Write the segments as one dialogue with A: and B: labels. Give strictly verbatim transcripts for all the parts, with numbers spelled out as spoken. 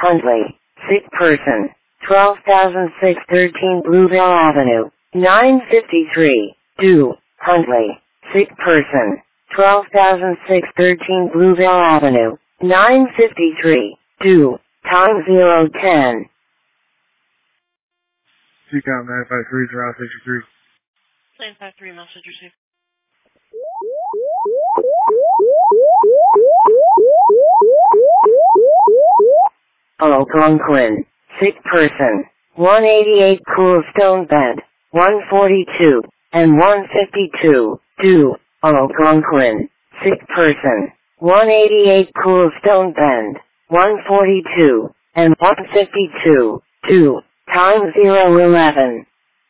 A: Huntley, sick person, twelve thousand six hundred thirteen Blueville Avenue, nine fifty-three, due, Huntley, sick person, twelve thousand six hundred thirteen Blueville Avenue, nine fifty-three, due, time zero ten.
B: C COM nine five three, Route sixty-three.
C: nine five three, message received.
A: Algonquin, sick person, one eighty-eight Coolstone Bend, one forty-two, and one fifty-two, due, Algonquin, sick person, one eighty-eight Coolstone Bend, one forty-two, and one fifty-two, due, time zero eleven.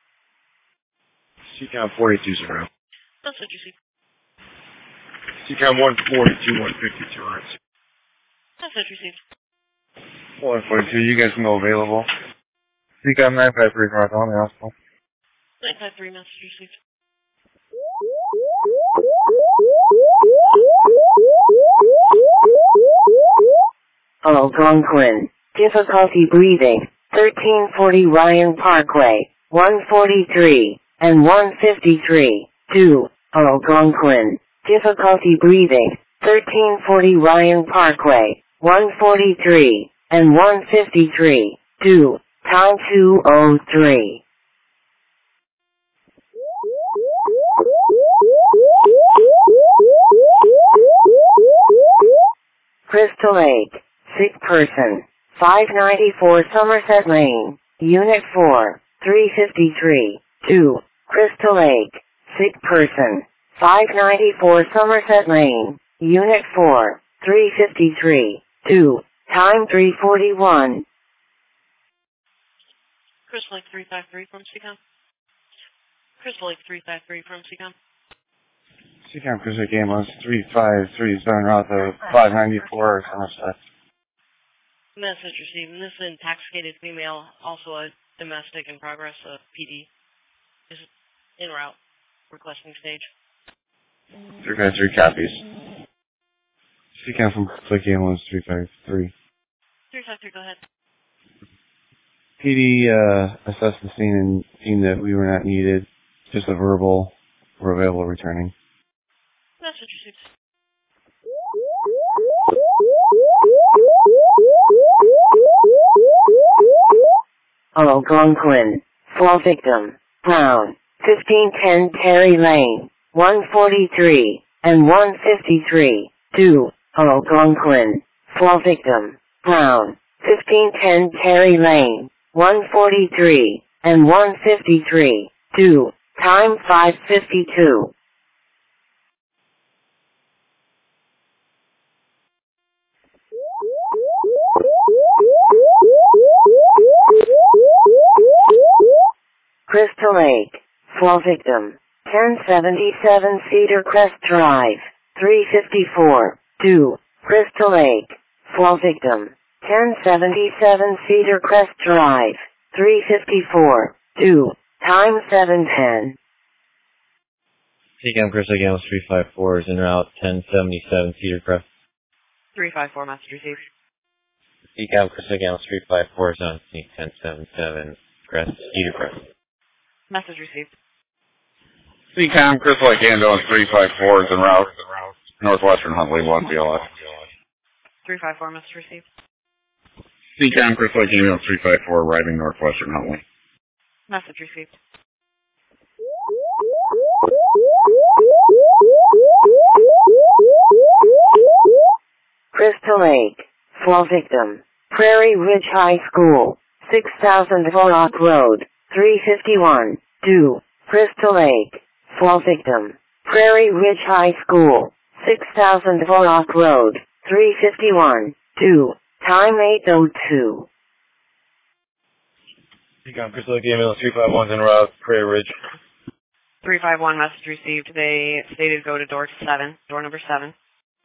B: C COM forty-two zero.
C: Message received.
B: C COM one forty-two, one fifty-two, right?
C: Message received.
B: one forty-two, you guys know available. C COM nine five three, Route on the hospital.
C: nine five three, message received.
A: Algonquin, difficulty breathing, thirteen forty Ryan Parkway, one forty-three, and one fifty-three, due, Algonquin, difficulty breathing, thirteen forty Ryan Parkway, one forty-three, and one fifty-three, due, time two oh three. Crystal Lake, sick person, five ninety-four Somerset Lane, Unit four, three fifty-three, due, Crystal Lake, sick person, five ninety-four Somerset Lane, Unit four, three fifty-three, due, time three forty-one.
C: Crystal Lake three five three from C COM. Crystal Lake three five three from C COM.
B: C COM Crystal Lake ambulance three five three seven, Route of five ninety-four, Somerset.
C: Message received. This is an intoxicated female, also a domestic in progress, a P D. Is en route, requesting stage.
B: three five three copies. C COM from Crystal Lake ambulance three five three.
C: three five three, go ahead.
B: P D uh, assessed the scene and deemed that we were not needed. Just a verbal, we're available returning.
C: Message received.
A: Algonquin, fall victim, Brown, fifteen ten Terry Lane, one forty-three, and one fifty-three, due, Algonquin, fall victim, Brown, fifteen ten Terry Lane, one forty-three, and one fifty-three, due, time five fifty-two. Crystal Lake, fall victim, ten seventy-seven Cedar Crest Drive, three fifty-four, due, Crystal Lake, fall victim, ten seventy-seven Cedar Crest Drive, three fifty-four, due, time seven ten.
D: C COM Crystal Lake ambulance three five four is en route, ten seventy-seven Cedar Crest.
C: three five four, message received.
D: C COM Crystal Lake ambulance three five four is on scene, ten seventy-seven Crest, Cedar Crest.
C: Message received.
B: C COM Crystal Lake ambulance three five four is en route, Northwestern Huntley one B L S.
C: three five four, message received.
B: C COM Crystal Lake ambulance three five four arriving Northwestern Huntley.
C: Message received.
A: Crystal Lake, fall victim, Prairie Ridge High School, six thousand Vorok Road, three fifty-one, due, Crystal Lake, fall victim, Prairie Ridge High School, six thousand Vorok Road, three fifty-one, due, time eight oh two.
D: C COM Crystal Lake ambulance three five one is en route, Prairie Ridge.
C: three five one, message received. They stated go to door seven, door number seven.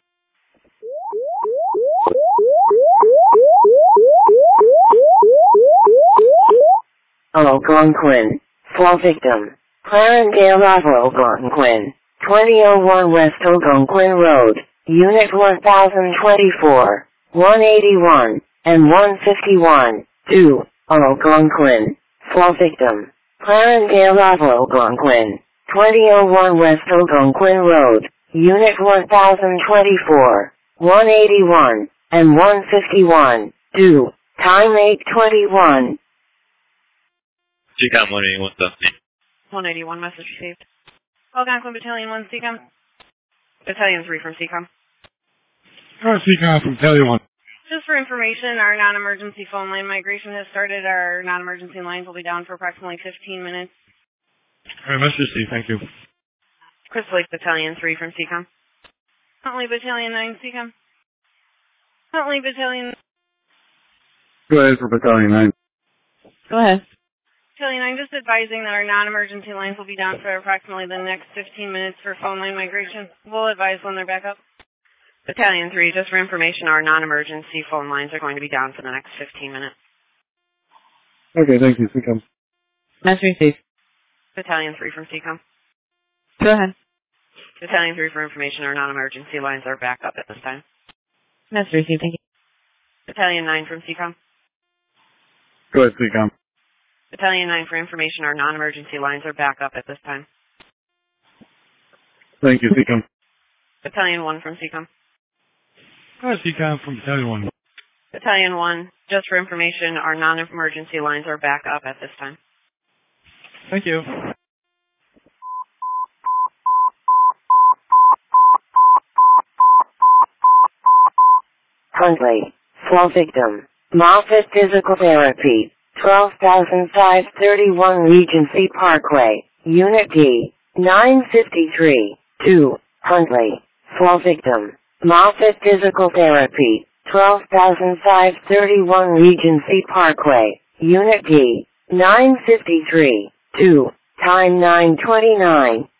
A: Algonquin, fall victim, Clarendale Ave Algonquin, twenty oh one West Algonquin Road, Unit one thousand twenty-four, one eighty-one, and one fifty-one, two, Algonquin. Fall victim, Clarendale of Algonquin, twenty oh one West Algonquin Road, Unit one thousand twenty-four, one eighty-one, and one fifty-one, two, time eight twenty-one.
D: C COM one eighty-one, something.
C: one eighty-one, message received. Algonquin Battalion one, C COM. Battalion three from C COM.
E: Oh, C COM from Battalion one.
C: Just for information, our non-emergency phone line migration has started. Our non-emergency lines will be down for approximately fifteen minutes.
E: All right, message received. Thank you.
C: Crystal Lake Battalion three from C COM. Huntley Battalion nine, C COM. Huntley Battalion...
B: Go ahead for Battalion nine.
C: Go ahead. Battalion nine, just advising that our non-emergency lines will be down for approximately the next fifteen minutes for phone line migration. We'll advise when they're back up. Battalion three, just for information, our non-emergency phone lines are going to be down for the next fifteen minutes.
B: Okay, thank you. C COM.
C: Message received. Battalion three from C COM. Go ahead. Battalion three, for information, our non-emergency lines are back up at this time. Message received, thank you. Battalion nine from C COM.
B: Go ahead, C COM.
C: Battalion nine, for information, our non-emergency lines are back up at this time.
B: Thank you, C COM.
C: Battalion one from C COM.
E: Oh, C COM from Battalion one.
C: Battalion one, just for information, our non-emergency lines are back up at this time.
E: Thank you.
A: Huntley, fall victim, Moffat Physical Therapy, twelve thousand five hundred thirty-one Regency Parkway, Unit D, nine fifty-three, two, Huntley, fall victim, Moffat Physical Therapy, twelve thousand five hundred thirty-one Regency Parkway, Unit D, nine fifty-three, two, time nine twenty-nine.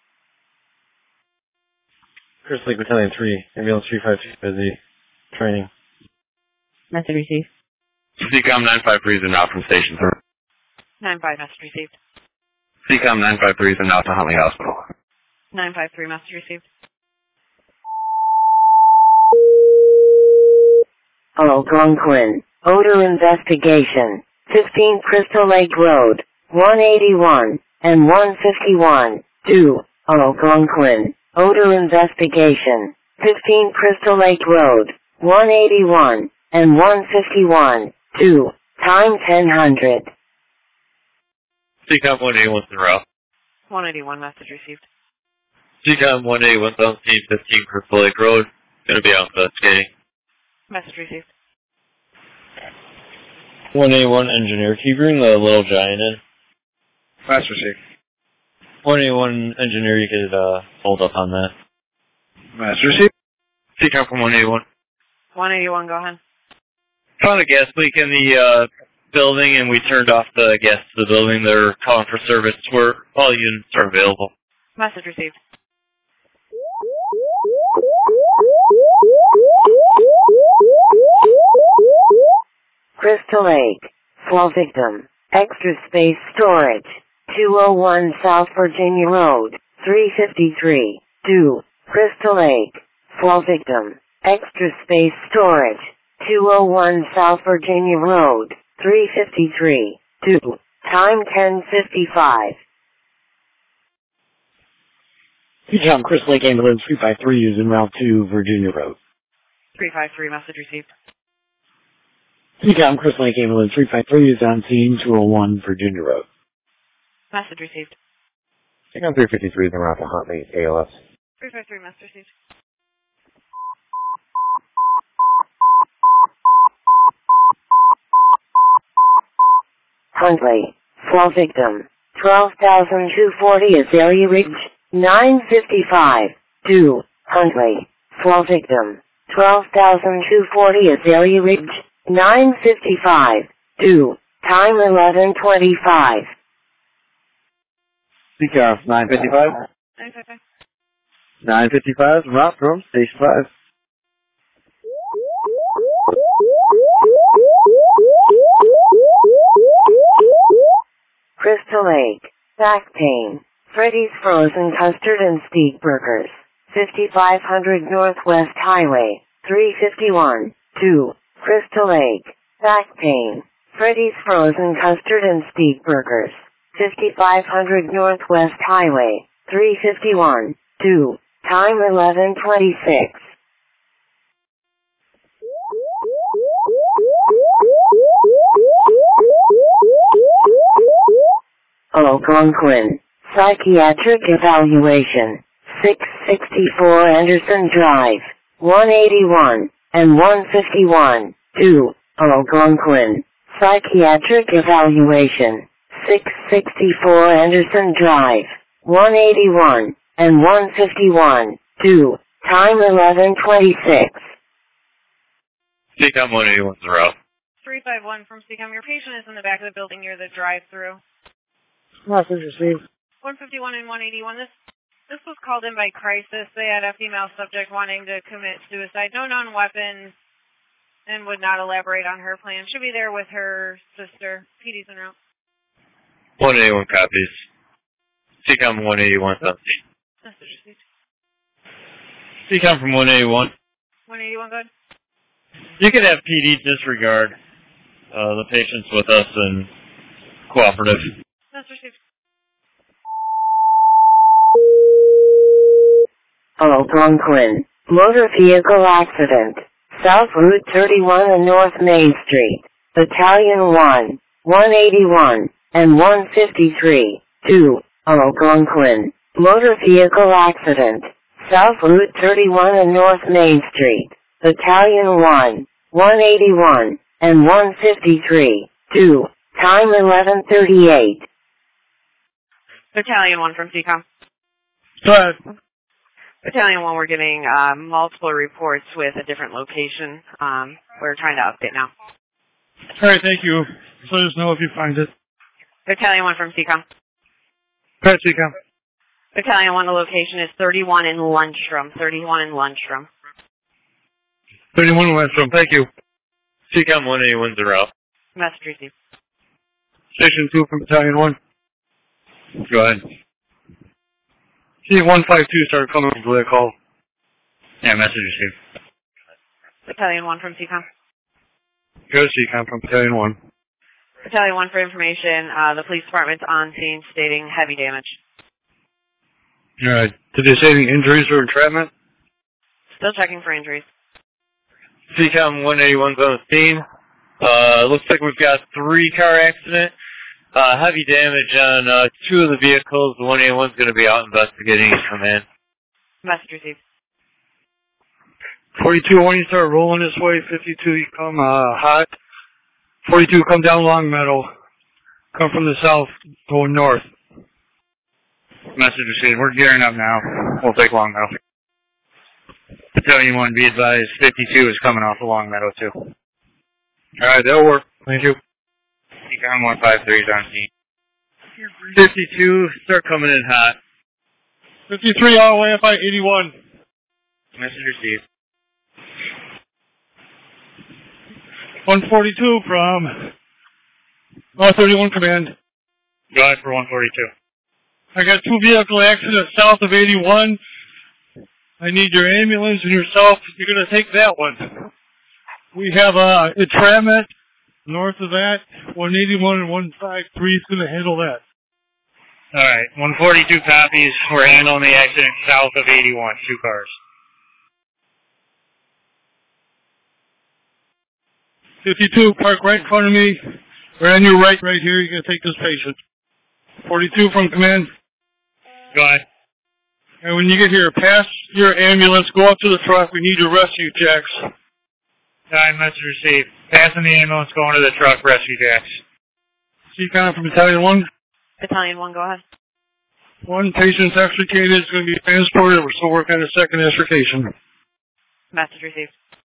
D: Crystal Lake Battalion three, ambulance three five two, busy training.
C: Message received.
F: C COM nine five three is en route from Station three.
C: nine five, message received.
F: C COM nine five three is en route to Huntley Hospital.
C: nine five three, message received.
A: Algonquin, odor investigation, fifteen Crystal Lake Road, one eighty-one, and one fifty-one, two, Algonquin, odor investigation, fifteen Crystal Lake Road, one eighty-one, and one fifty-one, two, time ten hundred.
D: C COM one eighty-one en route.
C: one eighty-one, message received.
D: C COM one eighty-one, seventeen fifteen Crystal Lake Road, gonna be out investigating.
C: Message received.
D: one eighty-one engineer, can you bring the little giant in?
B: Fast receive.
D: one eighty-one engineer, you could uh, hold up on that.
B: Fast receive.
F: C COM from one eighty-one.
C: one eighty-one, go ahead.
D: Found a gas leak in the uh, building, and we turned off the gas to the building. They're calling for service. Where all units are available.
C: Message received.
A: Crystal Lake, fall victim, extra space storage, two oh one South Virginia Road, three fifty-three, two, Crystal Lake, fall victim, extra space storage, two oh one South Virginia Road, three fifty-three, two, time ten fifty-five.
G: C COM Crystal Lake Ambulance three five three is en route to Virginia Road.
C: three five three, message received.
G: C COM Crystal Lake Ambulance three five three is on scene two oh one Virginia Road.
C: Message received.
B: C COM three fifty-three is en route to Huntley, A L S.
C: three five three, message received.
A: Huntley, fall victim, twelve thousand two hundred forty Azalea Ridge, nine fifty-five, two, Huntley, fall victim, twelve thousand two hundred forty Azalea Ridge, nine fifty-five, two, time eleven twenty-five.
B: C COM nine fifty-five.
C: nine five five.
B: nine fifty-five, en route from Station five.
A: Crystal Lake, back pain, Freddy's Frozen Custard and Steak Burgers, fifty-five hundred Northwest Highway, three fifty-one, two, Crystal Lake, Back pain. Freddy's Frozen Custard and Steak Burgers. fifty-five hundred Northwest Highway. three fifty-one. two. Time eleven twenty-six. Algonquin. Psychiatric Evaluation. six sixty-four Anderson Drive. one eighty-one and one fifty-one. two. Algonquin. Psychiatric Evaluation. six sixty-four Anderson Drive. one eighty-one and one fifty-one. two. Time eleven twenty-six.
D: C COM one eighty-one zero.
C: three five one from C COM. Your patient is in the back of the building near the drive-through.
G: Message received.
C: one fifty-one and one eighty-one. This this was called in by crisis. They had a female subject wanting to commit suicide. No known weapons and would not elaborate on her plan. Should be there with her sister. P D's en route.
D: one eighty-one copies. C COM one eighty-one something.
C: Message received.
D: C COM from one eighty-one.
C: one eighty-one, good.
D: You could have P D disregard uh, the patients with us and cooperative.
C: Message received.
A: Algonquin. Motor vehicle accident. South Route thirty-one and North Main Street. Battalion one. one eighty-one and one fifty-three. two. Algonquin. Motor vehicle accident. South Route thirty-one and North Main Street. Battalion one. one eighty-one and one fifty-three. two. Time eleven thirty-eight.
C: Battalion one from C COM.
E: Go ahead.
C: Battalion one, we're getting uh, multiple reports with a different location. Um, we're trying to update now.
E: All right, thank you. So let us know if you find it.
C: Battalion one from C COM.
E: Go ahead, C COM.
C: Battalion one, the location is thirty-one in Lunchroom. thirty-one in Lunchroom.
E: thirty-one Lunchroom, thank you.
D: C COM one eighty-one zero.
C: Message received.
E: Station two from Battalion one.
D: Go ahead.
E: See one five two started coming over the call.
D: Yeah, message received.
C: Battalion one from C COM.
E: Go to C COM from Battalion one.
C: Battalion one for information. Uh, the police department's on scene stating heavy damage.
E: All right. Did they say any injuries or entrapment?
C: Still checking for injuries.
D: C COM one eighty-one's on the scene. Uh, looks like we've got three car accident. Uh, heavy damage on uh, two of the vehicles. The one eighty-one's going to be out investigating his command.
C: Message received.
E: forty-two, when you start rolling this way, fifty-two, you come uh, hot. forty-two, come down Long Meadow. Come from the south, going north.
F: Message received. We're gearing up now. We'll take Long Meadow. Battalion one, be advised, fifty-two is coming off of Long Meadow, too.
E: All right, that'll work. Thank you.
F: C COM one five three is on scene.
D: fifty-two, start coming in hot.
E: fifty-three, all the way up by eighty-one.
F: Message received.
E: one forty-two from R thirty-one Command.
F: Go ahead for one forty-two.
E: I got two vehicle accidents south of eighty-one. I need your ambulance and yourself. You're going to take that one. We have uh, entrapment north of that. one eighty-one and one fifty-three is going to handle that.
F: All right. one forty-two copies. We're handling the accident south of eighty-one. Two cars.
E: fifty-two, park right in front of me. Right on your right, right here. You're going to take this patient. forty-two from command.
F: Go ahead.
E: And when you get here, pass your ambulance, go up to the truck. We need your rescue jacks.
F: All right, message received. Passing the ambulance, going to the truck, rescue jacks.
E: C COM from Battalion one.
C: Battalion one, go ahead.
E: One patient's extricated. It's going to be transported. We're still working on a second extrication.
C: Message received.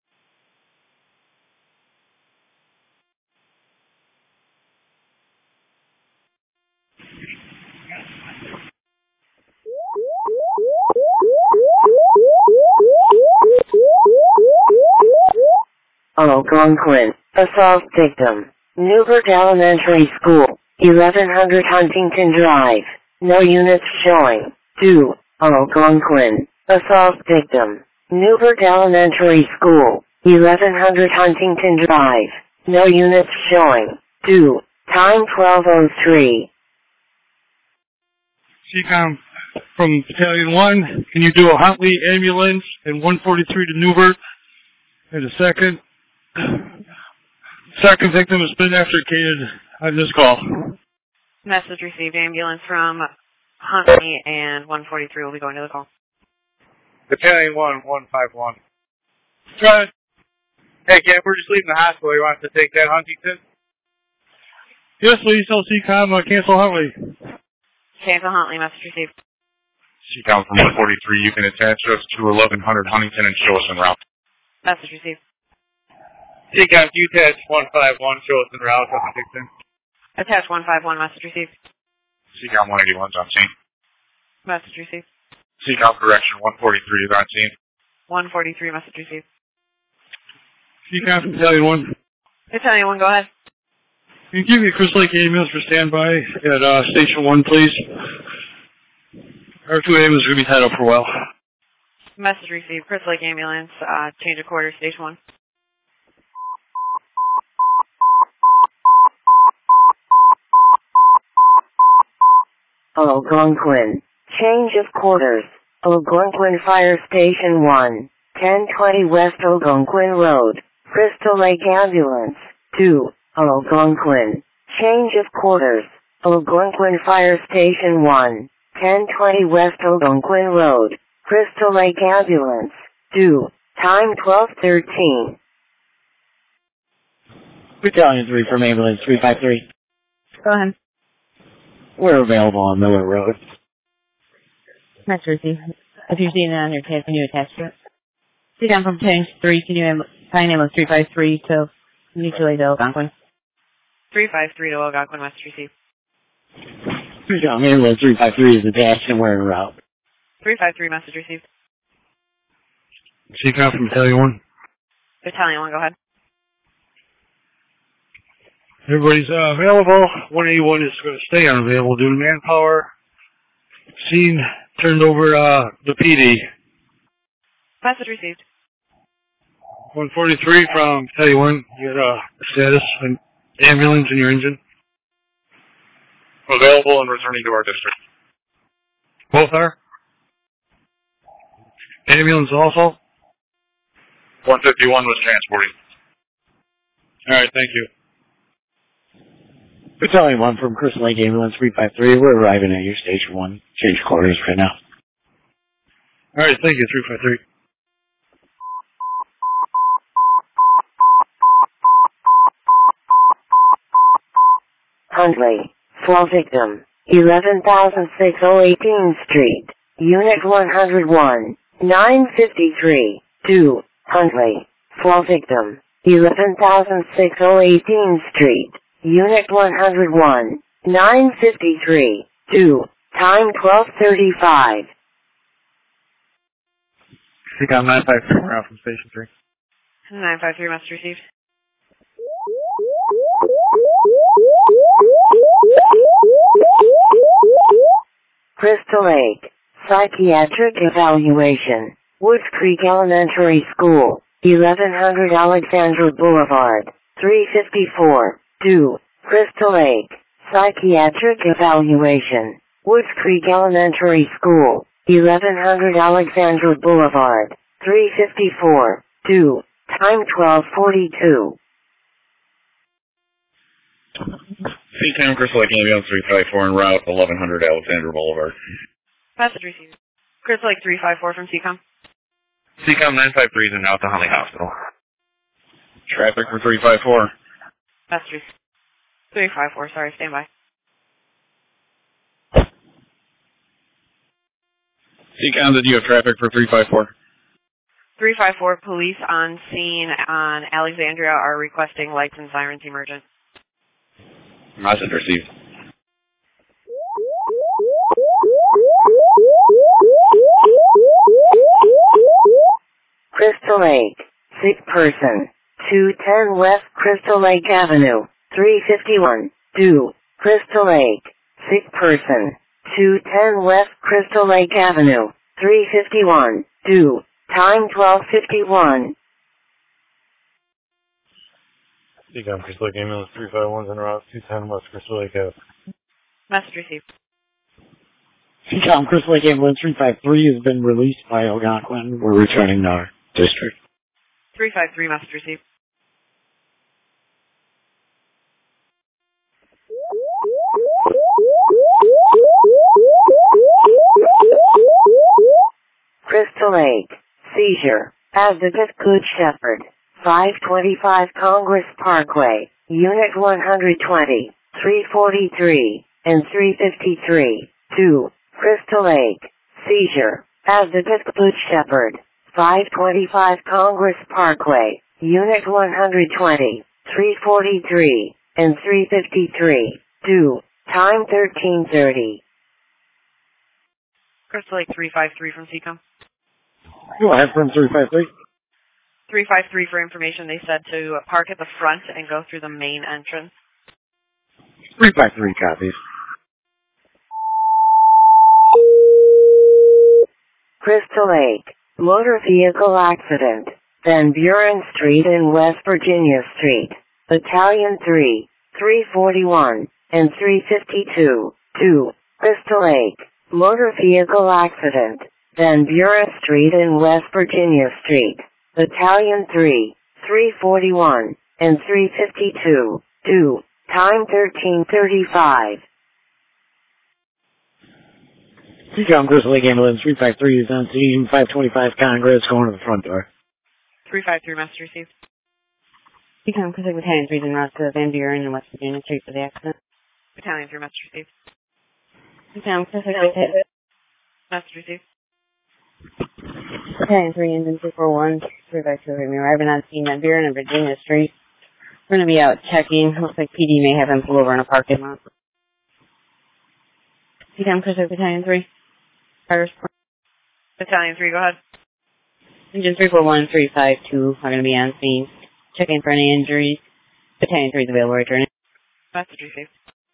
A: Algonquin. Assault victim. Newbert Elementary School. eleven hundred Huntington Drive. No units showing. two. Algonquin. Assault victim. Newbert Elementary School. eleven hundred Huntington Drive. No units showing. two. Time twelve oh three.
E: C COM from Battalion one, can you do a Huntley ambulance and one forty-three to Newbert? And a second. Second victim has been extricated on this call.
C: Message received. Ambulance from Huntley and one forty-three will be going to the call.
F: Battalion one, one five one.
E: Try it.
F: Hey, Cap, we're just leaving the hospital. You want us to take that Huntington?
E: Yes, please tell C COM uh, cancel Huntley.
C: Cancel Huntley. Message received.
F: C COM from one forty-three, you can attach us to eleven hundred Huntington and show us en route.
C: Message received.
F: C COM, you attach one five one, show us en route to Huntington.
C: Attach one five one. Message received.
F: C COM one eighty-one's on scene.
C: Message received.
F: C COM correction, one forty-three is on scene.
C: one forty-three. Message received.
E: C COM from Battalion one.
C: Battalion one, go ahead.
E: Can you give me a Crystal Lake ambulance for standby at uh, Station one, please? Our two ambulances are going to be tied up for a while.
C: Message received. Crystal Lake ambulance, uh, change of quarters, Station one.
A: Algonquin. Change of quarters. Algonquin Fire Station one. ten twenty West Algonquin Road. Crystal Lake Ambulance. two. Algonquin. Change of quarters. Algonquin Fire Station one. ten twenty West Algonquin Road. Crystal Lake Ambulance. two. Time twelve thirteen.
G: Battalion three from Ambulance three five three.
C: Go ahead.
G: We're available on Miller Road.
H: Message received. If you've seen it on your tab, can you attach to it? C COM from Battalion three, can you find ambulance three five three to mutually to Algonquin?
C: three five three to Algonquin, message received.
G: C COM, Ambulance three five three is attached and we're en route.
C: three five three, message received.
E: C COM from Battalion one.
C: Battalion one, go ahead.
E: Everybody's uh, available. one eighty-one is going to stay unavailable due to manpower. Scene turned over uh, the P D.
C: Message received.
E: one forty-three from Battalion one. You got uh, status and ambulance in your engine.
F: Available and returning to our district.
E: Both are? Ambulance also?
F: one fifty-one was transporting.
E: Alright, thank you.
G: Battalion one from Crystal Lake Ambulance three five three. We're arriving at your Station one. Change quarters right now.
E: Alright, thank you, three five three.
A: Huntley. Fall victim. eleven thousand six hundred eighteen Street. Unit one oh one. nine fifty-three. two. Huntley. Fall victim. eleven thousand six hundred eighteen Street. Unit one oh one. nine fifty-three. two. Time twelve thirty-five.
F: C COM nine five three out from Station three.
C: nine five three, message received.
A: Crystal Lake. Psychiatric evaluation. Woods Creek Elementary School. eleven hundred Alexandra Boulevard. three fifty-four. two. Crystal Lake. Psychiatric evaluation. Woods Creek Elementary School. eleven hundred Alexandra Boulevard. three fifty-four. two. Time twelve forty-two.
F: C COM Crystal Lake Ambulance three five four en route, eleven hundred Alexandra Boulevard.
C: Message received. Crystal Lake three five four from C COM.
F: C COM nine five three is in out to Huntley Hospital. Traffic for three five four.
C: Message received. three five four, sorry, stand by.
F: C COM, did you have traffic for three five four?
C: three five four, police on scene on Alexandria are requesting lights and sirens emergent.
F: Message received.
A: Crystal Lake. Sick person. two ten West Crystal Lake Avenue. three fifty-one. two. Crystal Lake. Sick person. two ten West Crystal Lake Avenue. three fifty-one. two. Time twelve fifty-one.
I: Seacom, Crystal Lake Ambulance three five one's en route two ten West Crystal Lake Ave.
C: Message received.
G: Seacom, Crystal Lake Ambulance three five three has been released by Algonquin. We're returning to our district.
C: three five three, message received.
A: Crystal Lake. Seizure. Advocate Good Shepherd. five twenty-five Congress Parkway. Unit one twenty, three forty-three, and three fifty-three. two. Crystal Lake. Seizure. Advocate Good Shepherd. five twenty-five Congress Parkway. Unit one twenty, three forty-three, and three fifty-three. two. Time thirteen thirty.
C: Crystal Lake three five three from Seacom.
G: Go ahead from three five three.
C: three five three for information. They said to park at the front and go through the main entrance.
G: three five three copies.
A: Crystal Lake. Motor vehicle accident. Van Buren Street and West Virginia Street. Battalion three, three forty-one, and three fifty-two. two. Crystal Lake. Motor vehicle accident. Van Buren Street and West Virginia Street. Battalion three, three forty-one, and three fifty-two. two. Time thirteen thirty-five.
G: Seacom, Crystal Lake Ambulance three five three is on scene. five twenty-five Congress, going to the front door.
C: three five three, message received.
H: Seacom, Crystal Lake Battalion three is en route to Van Buren and West Virginia Street for the accident.
C: Battalion three, message received.
H: Seacom, Crystal Lake Battalion.
C: Message received.
H: Battalion three, engine two four one, three five two, we're arriving on scene Van Buren and Virginia Street. We're going to be out checking. Looks like P D may have him pull over in a parking lot. Seacom, Crystal Lake Battalion three. Fire support.
C: Battalion three, go ahead.
H: Engine three four one, three five two are going to be on scene. Checking for any injuries. Battalion three is available, returning.
C: Message received.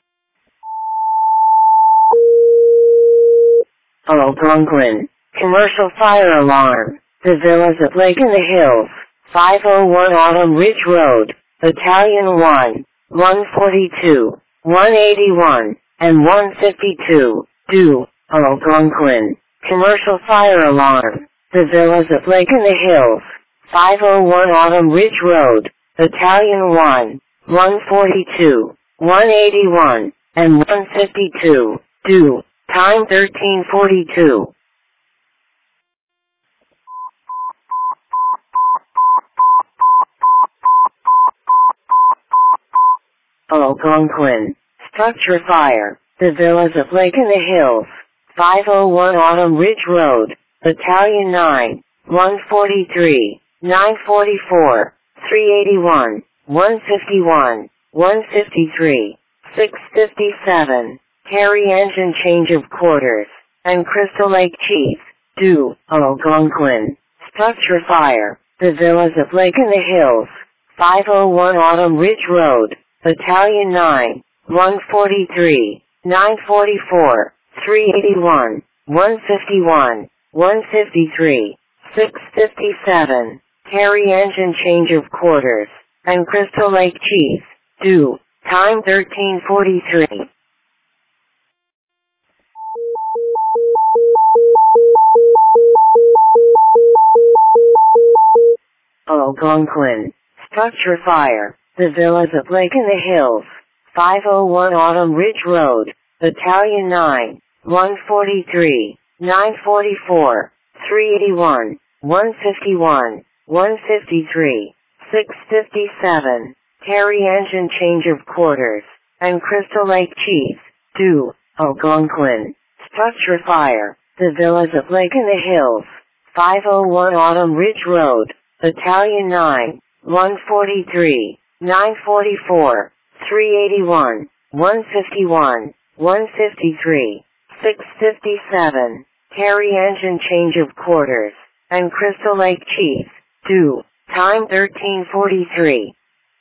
A: Algonquin. Commercial fire alarm. The villas at Lake in the Hills. five oh one Autumn Ridge Road. Battalion one, one forty-two, one eighty-one, and one fifty-two. two. Algonquin. Commercial fire alarm. The villas at Lake in the Hills. five oh one Autumn Ridge Road. Battalion one, one forty-two, one eighty-one, and one fifty-two. two. Time thirteen forty-two. Algonquin. Structure fire. The villas at Lake in the Hills. five oh one Autumn Ridge Road. Battalion nine, one forty-three, nine forty-four, three eighty-one, one fifty-one, one fifty-three, six fifty-seven. Carry engine change of quarters. And Crystal Lake Chief. two. Algonquin. Structure fire. The villas at Lake in the Hills. five oh one Autumn Ridge Road. Battalion nine, one forty-three, nine forty-four, three eighty-one, one fifty-one, one fifty-three, six fifty-seven. Carry engine change of quarters. And Crystal Lake Chief. two. Time thirteen forty-three. Algonquin. Structure fire. The villas at Lake in the Hills. five oh one Autumn Ridge Road. Battalion nine, one forty-three, nine forty-four, three eighty-one, one fifty-one, one fifty-three, six fifty-seven. Carry engine change of quarters. And Crystal Lake Chief. two. Algonquin. Structure fire. The villas at Lake in the Hills. five oh one Autumn Ridge Road. Battalion nine, one forty-three, nine forty-four, three eighty-one, one fifty-one, one fifty-three, six fifty-seven. Carry engine change of quarters. And Crystal Lake Chief. two. Time thirteen forty-three.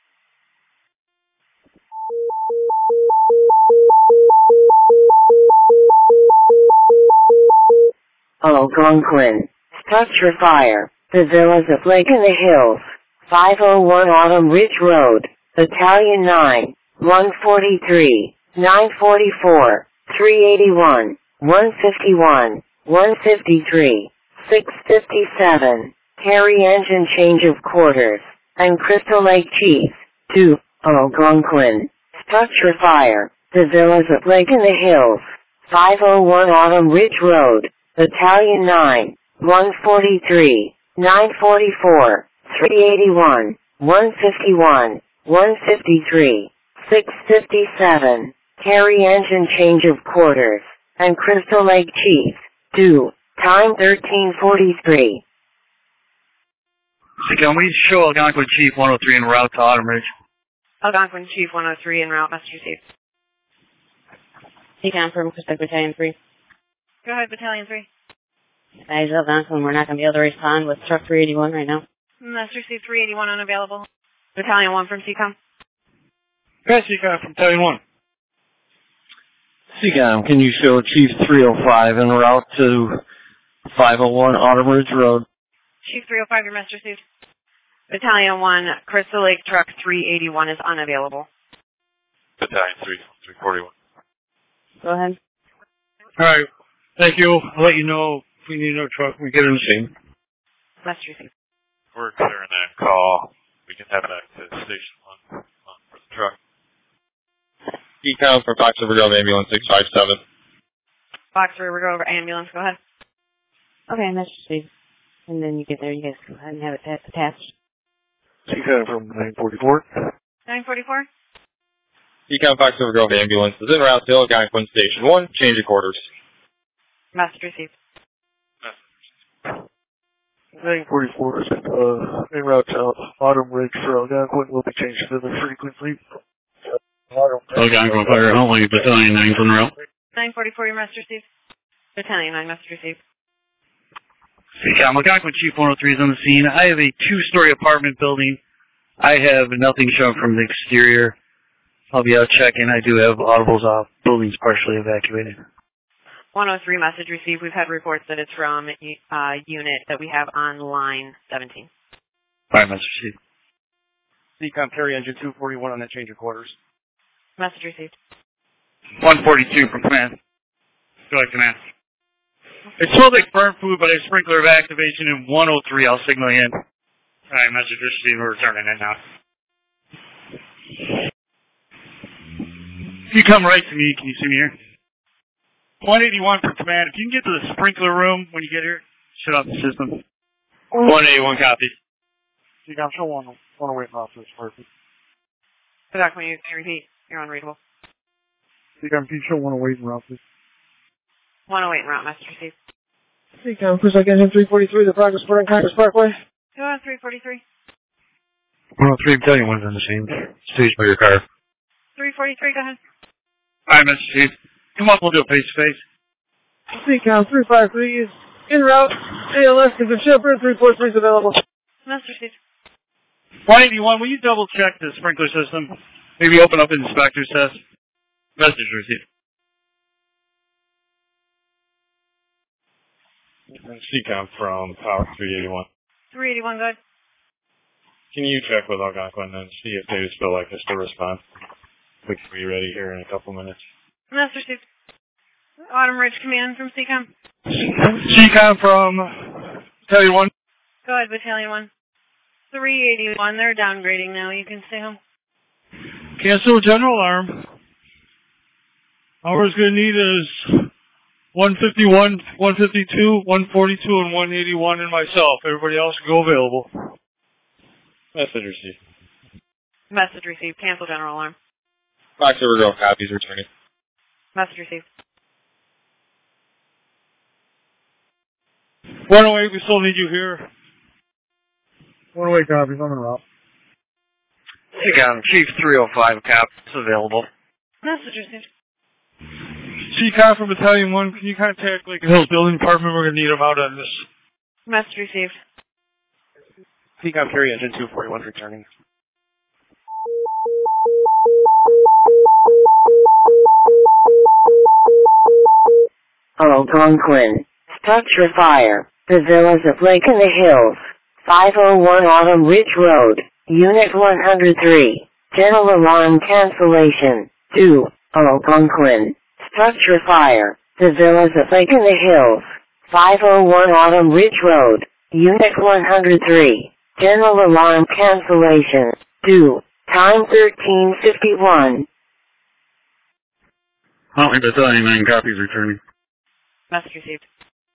A: Algonquin. Structure fire. The villas at Lake in the Hills. five oh one Autumn Ridge Road. Battalion nine, one forty-three, nine forty-four, three eighty-one, one fifty-one, one fifty-three, six fifty-seven, Carry engine change of quarters, and Crystal Lake Chief, two, Algonquin, structure fire, the villas at Lake in the Hills, five oh one Autumn Ridge Road, Battalion nine, one forty-three, nine forty-four, three eighty-one, one fifty-one, one fifty-three, six fifty-seven, Carry engine change of quarters, and Crystal Lake Chief, two, time thirteen forty-three.
F: Can we show Algonquin Chief one oh three en route to Autumn Ridge?
C: Algonquin Chief one oh three en route, Master Chief.
H: He confirmed Crystal Battalion three.
C: Go ahead, Battalion three.
H: Guys, Algonquin, we're not going to be able to respond with truck three eighty-one right now.
C: Master Chief three eighty-one unavailable. Battalion one from C COM.
E: Yes, C COM from Battalion one.
J: C COM, can you show Chief three oh five en route to five oh one Autumn Ridge Road?
C: Chief three oh five, your Master Chief. Battalion one, Crystal Lake Truck three eighty-one is unavailable.
I: Battalion three, three forty-one.
H: Go ahead.
E: All right. Thank you. I'll let you know if we need another truck when we get in the scene.
C: Master Chief.
I: We're clearing that call. We can head back to Station one for the truck.
J: C COM for Fox River Grove Ambulance six five seven.
C: Fox River Grove ambulance, go ahead.
H: Okay, Master Chief. And then you get there, you guys go ahead and have it attached.
I: C COM from nine forty-four.
C: nine forty-four?
J: C COM Fox River Grove Ambulance is en route to Algonquin Station one, change of quarters.
C: Master Chief.
I: nine forty-four is uh, en route to Autumn Ridge for Algonquin. Will be changed to the frequency.
F: Algonquin Fire Huntley, Battalion nine en route.
C: nine forty-four, your Master Chief. Battalion nine, Master Chief.
F: C COM, Algonquin Chief one oh three is on the scene. I have a two-story apartment building. I have nothing shown from the exterior. I'll be out checking. I do have audibles off. Building's partially evacuated.
C: one oh three message received. We've had reports that it's from a uh, unit that we have on line seventeen.
F: Fire Master Chief.
J: C COM carry engine two forty-one on that change of quarters.
C: Message received.
F: one forty-two from command. Go ahead, command. It smells like burnt food, but a sprinkler of activation in one oh three. I'll signal you in. All right, message received. We're returning in now. If you come right to me, can you see me here? one eighty-one from command. If you can get to the sprinkler room when you get here, shut off the system.
D: one eighty-one copy.
I: C COM, show one, one away from officer. Perfect.
C: Back when you can repeat. You're unreadable.
I: C COM, can you show one away from officer?
C: one oh eight en route, Master Chief.
J: C COM, Crystal Lake Engine three forty-three, the progress port on Congress Parkway.
C: Go on, three forty-three.
F: one oh three Battalion one's on the scene. Stage by your car.
C: three forty-three, go ahead.
F: All right, Mister Chief. Come up, we'll do a face-to-face.
J: C COM three five three is en route. A L S is a Shepherd, three forty-three is available.
C: Master Chief.
F: one eighty-one, will you double-check the sprinkler system? Maybe open up an inspector's test. Message received.
I: C COM from Power three eighty-one.
C: three eighty-one, go ahead.
I: Can you check with Algonquin and see if they just feel like us to respond? We can be ready here in a couple minutes.
C: Master Chief. Autumn Ridge Command from C COM.
F: C COM from Battalion one.
C: Go ahead, Battalion one. three eighty-one, they're downgrading now. You can stay home.
E: Cancel general alarm. All we're going to need is one fifty-one, one fifty-two, one forty-two, and one eighty-one, and myself. Everybody else can go available.
I: Message received.
C: Message received. Cancel general alarm.
J: Fox River Grove copies returning.
C: Message received.
E: one oh eight, we still need you here.
I: one oh eight copies, I'm en route.
F: C COM, Chief three oh five cap is available.
C: Message received.
E: C COM from Battalion one, can you contact Lake Hills Building Department? We're going to need them out on this.
C: Message received.
J: C COM carry engine two forty-one returning.
A: Algonquin, structure fire, the villas of Lake in the Hills, five oh one Autumn Ridge Road, Unit one hundred three, General alarm cancellation. two. Algonquin. Structure fire. The villas of Lake in the Hills. five oh one Autumn Ridge Road. Unit one hundred three. General alarm cancellation. two. Time thirteen fifty-one.
F: Huntley Battalion, nine copies returning.
C: Message received.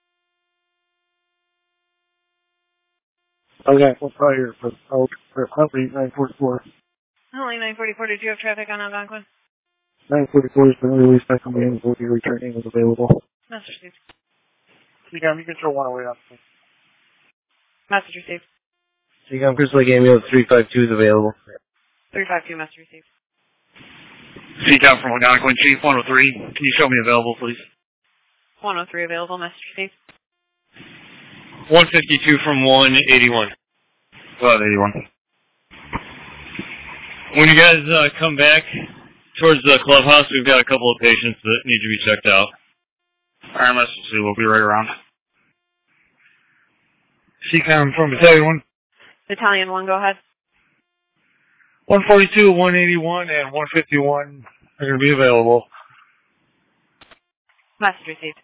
J: Okay, we'll fire for, oh, for Huntley nine forty-four.
C: Huntley nine forty-four, did you have traffic on Algonquin?
J: nine forty-four has been released by command, will be returning as available.
C: Message received.
J: C COM, you can show one away up.
C: Message received.
K: C COM, Crystal Lake Ambulance three five two is available.
C: three five two, message received.
F: C COM from Algonquin, Chief one oh three. Can you show me available, please?
C: one oh three available, message received.
D: one fifty-two from one eighty-one.
F: About eighty-one.
D: When you guys uh, come back towards the clubhouse, we've got a couple of patients that need to be checked out.
F: Alright, let's see. We'll be right around.
E: C COM from Battalion one.
C: Battalion one, go ahead.
E: one forty-two, one eighty-one, and one fifty-one are going to be available.
C: Message received.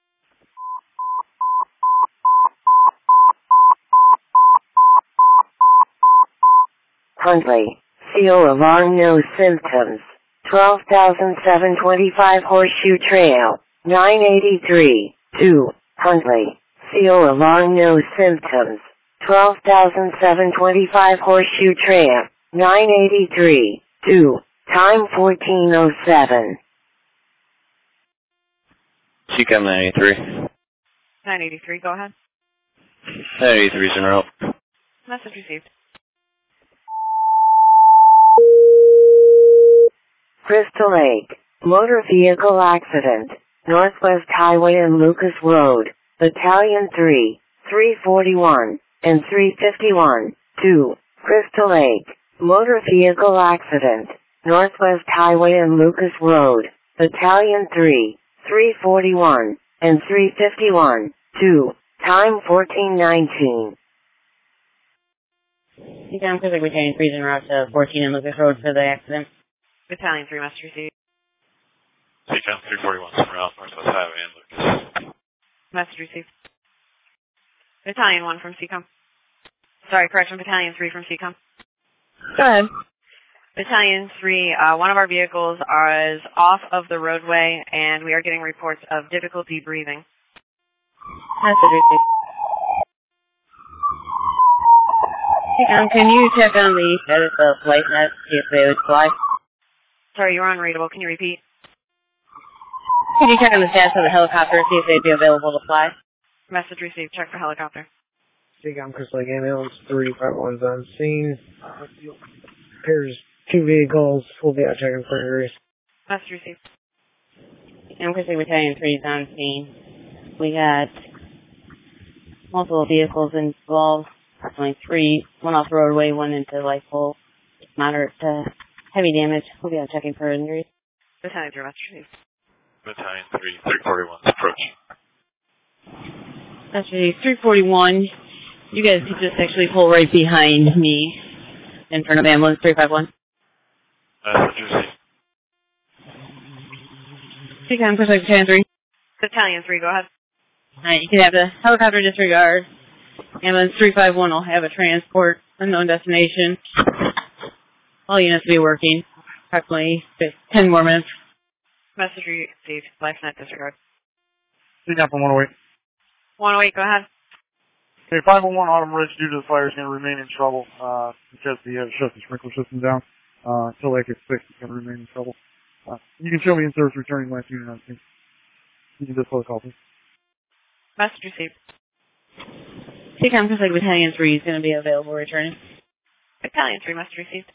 A: Huntley. C O alarm, no symptoms. twelve thousand seven hundred twenty-five Horseshoe Trail. nine eighty-three. two. Huntley. C O alarm, no symptoms. twelve thousand seven hundred twenty-five Horseshoe Trail. nine eighty-three. two. Time fourteen oh seven.
K: C COM nine eighty-three.
C: nine eighty-three, go ahead.
K: nine eighty-three is en route.
C: Message received.
A: Crystal Lake. Motor vehicle accident. Northwest Highway and Lucas Road. Battalion three, three forty-one, and three fifty-one. two. Crystal Lake. Motor vehicle accident. Northwest Highway and Lucas Road. Battalion three, three forty-one, and three fifty-one. two. Time fourteen nineteen.
H: C COM, Crystal Lake Battalion three is en route to fourteen and Lucas Road for the accident.
C: Battalion three, message received.
I: C COM three forty-one is en route, Northwest Highway and Lucas.
C: Message received. Battalion one from C COM. Sorry, correction, Battalion three from C COM.
H: Go ahead.
C: Battalion three, uh, one of our vehicles is off of the roadway, and we are getting reports of difficulty breathing.
H: Message received. C COM, can you check on the status of FlightNet, see if they would fly?
C: Sorry, you're unreadable. Can you repeat?
H: Can you check on the status of the helicopter, see if they'd be available to fly?
C: Message received. Check for helicopter.
J: C COM, Crystal Lake Ambulance three five one's on scene. There's two vehicles. We'll be out checking for injuries.
C: Message received.
H: C COM, Crystal Lake Battalion three is on scene. We got multiple vehicles involved. Only three, one off the roadway, one into light pole, moderate to heavy damage. We'll be out checking for injuries.
C: Battalion three, message received.
I: Battalion three, three forty-one is approaching.
H: That's really three forty-one. You guys could just actually pull right behind me in front of ambulance three five one.
I: Message received.
H: C COM, Crystal Lake Battalion three.
C: Battalion three, go ahead.
H: Alright, you can have the helicopter disregard. Ambulance three five one will have a transport, unknown destination. All units will be working. Approximately ten more minutes.
C: Message received. LifeNet disregard.
E: C COM from one oh eight.
C: one oh eight, go ahead.
E: Okay, five oh one Autumn Ridge, due to the fire, is going to remain in trouble uh, because he has shut the sprinkler system down. Uh, until that gets fixed, he's going to remain in trouble. Uh, you can show me in service returning last unit on scene. You can just call the call, please.
C: Message received.
H: C COM, Crystal Lake Battalion three is going to be available returning.
C: Battalion three, message received.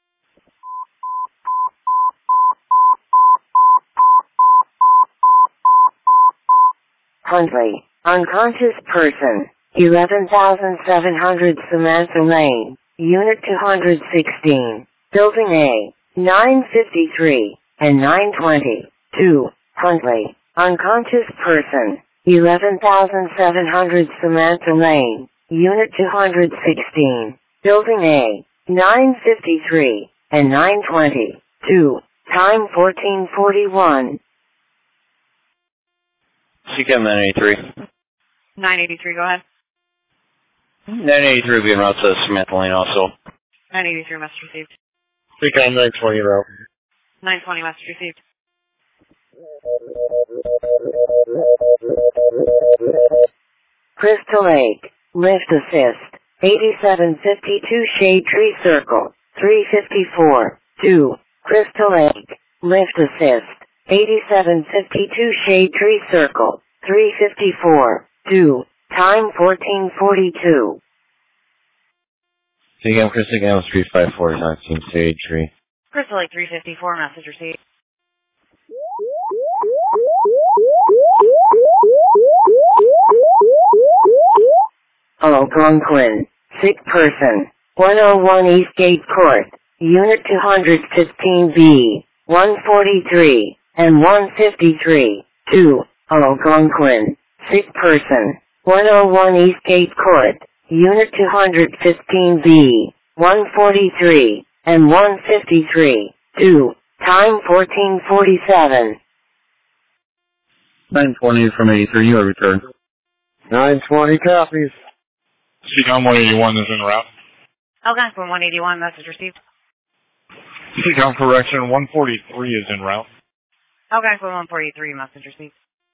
A: Huntley. Unconscious person. eleven thousand seven hundred Samantha Lane. Unit two hundred sixteen. Building A. nine fifty-three and nine twenty. two. Huntley. Unconscious person. eleven thousand seven hundred Samantha Lane. Unit two hundred sixteen. Building A. nine fifty-three and nine twenty. two. Time fourteen forty-one.
K: C CAM nine eighty-three.
C: nine eighty-three, go ahead.
K: nine eighty-three will be en route to Samantha Lane also.
C: nine eighty-three, message received.
I: C CAM nine twenty route.
C: nine twenty, message received.
A: Crystal Lake, lift assist, eighty-seven fifty-two Shade Tree Circle, three fifty-four. two. Crystal Lake, lift assist, eighty-seven fifty-two Shade Tree Circle, three fifty-four. two. Time fourteen forty-two.
K: C CAM Crystal Lake three five four is on scene, Shade Tree.
C: Crystal Lake three fifty-four, message received.
A: Algonquin, sick person, one oh one Eastgate Court, Unit two fifteen B, one forty-three, and one fifty-three. two. Algonquin, sick person, one oh one Eastgate Court, Unit two fifteen B, one forty-three, and one fifty-three. two. Time fourteen forty-seven.
K: nine twenty from eighty-three, you are returned.
J: nine twenty copies.
I: C CAM one eighty-one is en route.
C: Algonquin one eighty-one, message received.
I: C CAM correction one forty-three is en route.
C: Algonquin one forty-three, message received.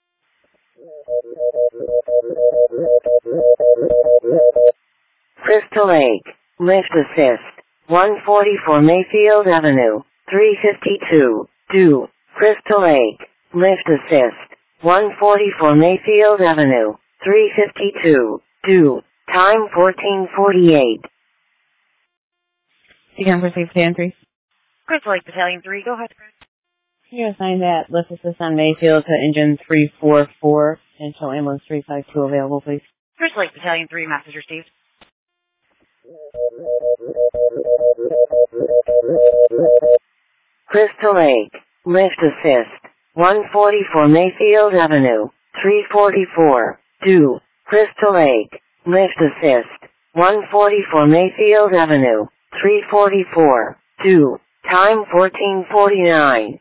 A: Crystal Lake, lift assist, one forty-four Mayfield Avenue, three fifty-two. two. Crystal Lake, lift assist, one forty-four Mayfield Avenue, three fifty-two. two. Time fourteen forty-eight.
H: C CAM received Tan three.
C: Crystal Lake Battalion three, go ahead.
H: You assigned that lift assist on Mayfield to engine three four four and show ambulance three five two available, please.
C: Crystal Lake Battalion three, message received.
A: Crystal Lake, lift assist, one forty-four Mayfield Avenue, three forty-four. two. Crystal Lake, lift assist, one forty-four Mayfield Avenue, three forty-four. two. Time fourteen forty-nine.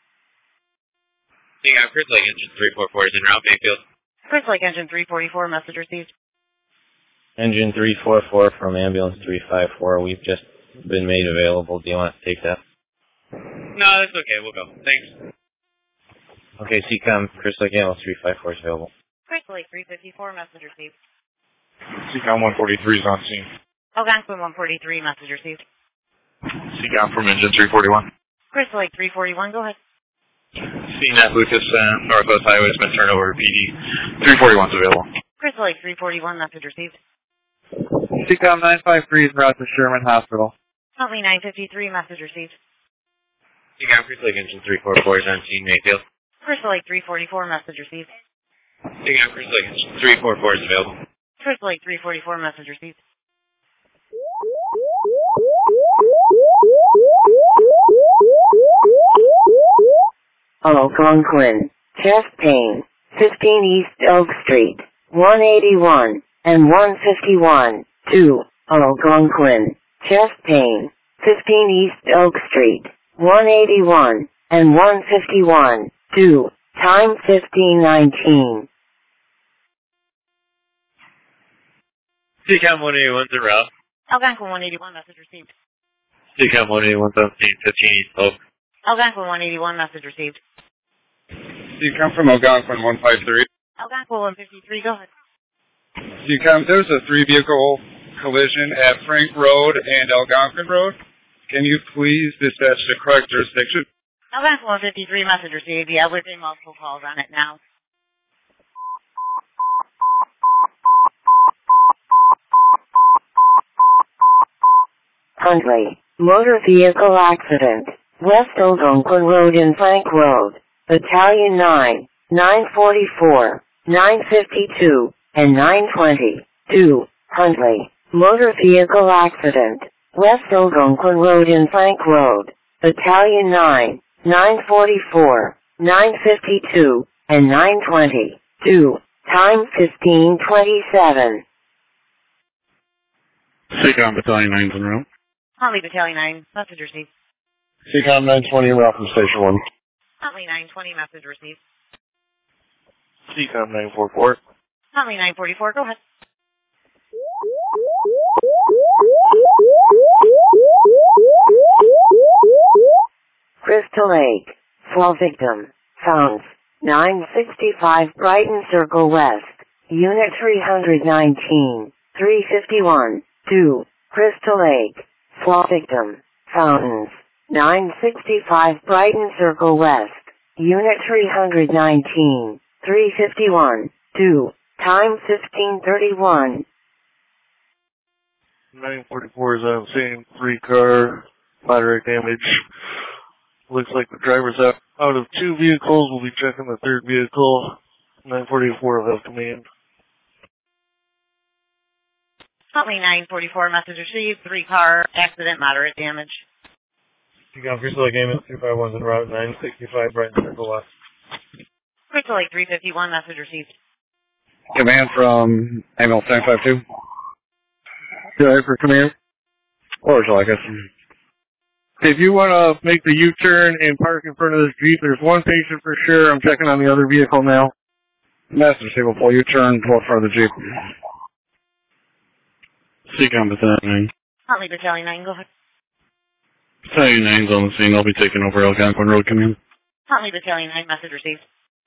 K: C CAM Crystal Lake engine three four four is en route, Mayfield.
C: Crystal Lake engine three forty-four, message received.
K: Engine three four four from ambulance three five four. We've just been made available. Do you want to take that? No, that's okay. We'll go. Thanks. Okay, C CAM Crystal Lake ambulance three five four is available.
C: Crystal Lake three fifty-four, message received.
I: C CAM one forty-three is on scene.
C: Algonquin one forty-three, message received.
I: C CAM from engine three forty-one.
C: Crystal Lake three forty-one, go ahead.
I: Scene at Lucas uh, Northwest Highway has been turned over to P D. three forty-one is available.
C: Crystal Lake three forty-one, message received.
K: C CAM nine five three is en route to Sherman Hospital.
C: Huntley nine fifty-three, message received.
K: C CAM Crystal Lake engine three four four is on scene, Mayfield.
C: Crystal Lake three forty-four, message received.
K: C CAM Crystal Lake engine three four four is available.
C: Crystal Lake three forty-four, message received.
A: Algonquin, chest pain, fifteen East Oak Street, one eighty-one, and one fifty-one. two. Algonquin, chest pain, fifteen East Oak Street, one eighty-one, and one fifty-one. two. Time fifteen nineteen.
D: C CAM one eighty-one is en route.
C: Algonquin one eighty-one, message received.
D: C CAM one eighty-one seventeen, fifteen East Oak.
C: Algonquin one eighty-one, message received.
L: C CAM from Algonquin one five three.
C: Algonquin one fifty-three, go ahead.
L: C CAM, there's a three-vehicle collision at Frank Road and Algonquin Road. Can you please dispatch the correct jurisdiction?
C: Algonquin one fifty-three, message received. Yeah, we're getting multiple calls on it now.
A: Huntley, motor vehicle accident, West Algonquin Road and Frank Road, Battalion nine, nine forty-four, nine fifty-two, and nine twenty. two. Huntley, motor vehicle accident, West Algonquin Road and Frank Road, Battalion nine, nine forty-four, nine fifty-two, and nine twenty. two. Time fifteen twenty-seven.
F: C CAM Battalion nine is en route.
C: Huntley Battalion nine, message received.
M: C COM nine twenty, route from Station one.
N: Huntley nine twenty, message received.
O: C COM nine forty-four.
N: Huntley nine forty-four, go ahead.
A: Crystal Lake. Fall victim. Found. nine sixty-five Brighton Circle West. Unit three nineteen. three fifty-one. two. Crystal Lake. Fall victim. Fountains. nine sixty-five Brighton Circle West. Unit three nineteen. three fifty-one. two. Time fifteen thirty-one.
O: nine forty-four is on scene. Three car, moderate damage. Looks like the driver's out, out of two vehicles. We'll be checking the third vehicle. nine forty-four will have command.
N: Huntley nine forty-four, message received. Three car accident, moderate damage.
O: You got Crystal Lake Ambulance three five one's en route, nine sixty-five Brighton Circle West.
N: Crystal Lake three fifty-one, message received.
F: Command from ambulance nine five two.
O: Good for command.
F: Or would you like us?
O: If you want to make the U-turn and park in front of this Jeep, there's one patient for sure. I'm checking on the other vehicle now.
F: Message receivable, full U-turn, pull in front of the Jeep.
E: C COM Battalion nine.
N: Huntley Battalion nine, go ahead.
E: Battalion nine's on the scene. I'll be taking over Algonquin Road command.
N: Huntley Battalion nine, message received.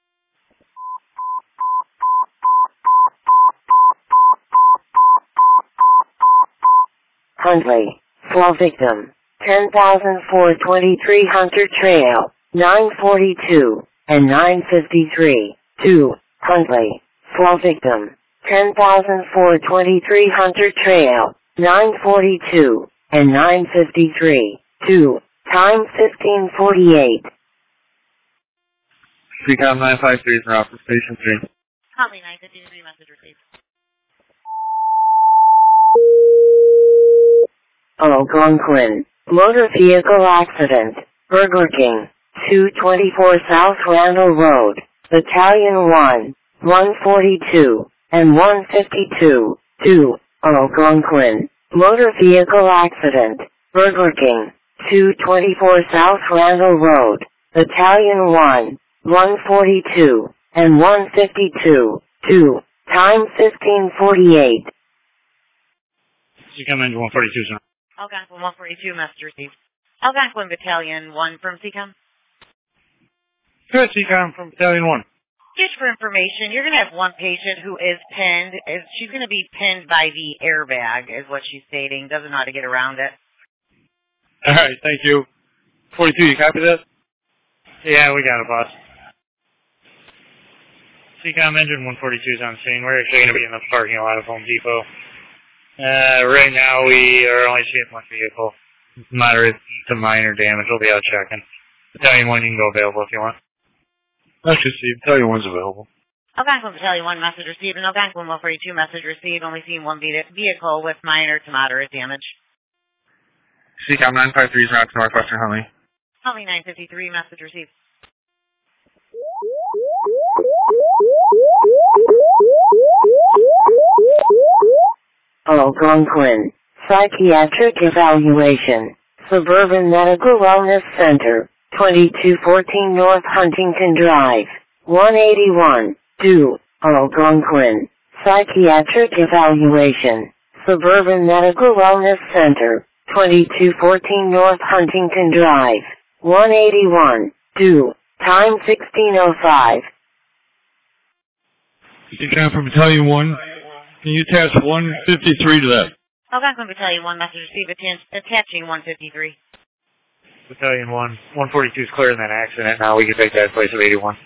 A: Huntley. Fall victim. ten thousand four twenty-three Hunter Trail. nine forty-two and nine fifty-three. two. Huntley. Fall victim. ten thousand four twenty-three Hunter Trail. nine forty-two and nine fifty-three. two. Time fifteen forty-eight.
F: C COM nine five three is route for Station three.
N: Huntley nine fifty-three, message received.
A: Algonquin. Motor vehicle accident. Burger King. two twenty-four South Randall Road. Battalion one. one forty-two and one fifty-two. two. Algonquin. Motor vehicle accident. Burger King. two twenty-four South Randall Road. Battalion one. one forty-two and one fifty-two. two. Time fifteen forty-eight.
E: C COM engine one forty-two, sir.
N: Algonquin one forty-two, message received. Algonquin Battalion one from C COM.
E: Good, C COM from Battalion one.
N: Just for information, you're going to have one patient who is pinned. She's going to be pinned by the airbag, is what she's stating. Doesn't know how to get around it.
E: All right, thank you. forty-two, you copy that? Yeah, we got it, boss. C COM engine one forty-two is on scene. We're actually going to be in the parking lot of Home Depot. Uh, right now we are only seeing one vehicle. Moderate to minor damage. We'll be out checking. Battalion one, you can go available if you want.
O: Actually, see, Battalion one's available.
N: Algonquin Battalion one, message received. And Algonquin one forty-two, message received. Only seeing one vehicle with minor to moderate damage.
F: C COM nine five three is route to Northwestern Huntley.
N: Huntley nine fifty-three, message received.
A: Algonquin. Psychiatric Evaluation. Suburban Medical Wellness Center. twenty-two fourteen North Huntington Drive. one eighty-one. two. Algonquin. Psychiatric Evaluation. Suburban Medical Wellness Center. twenty-two fourteen North Huntington Drive. one eighty-one. two. Time sixteen oh five.
E: C COM from Battalion one. Can you attach one fifty-three to that?
N: Algonquin Battalion one, message received. Attaching one fifty-three.
F: Battalion one. one forty-two is clear in that accident. Now we can take that in place of eighty-one.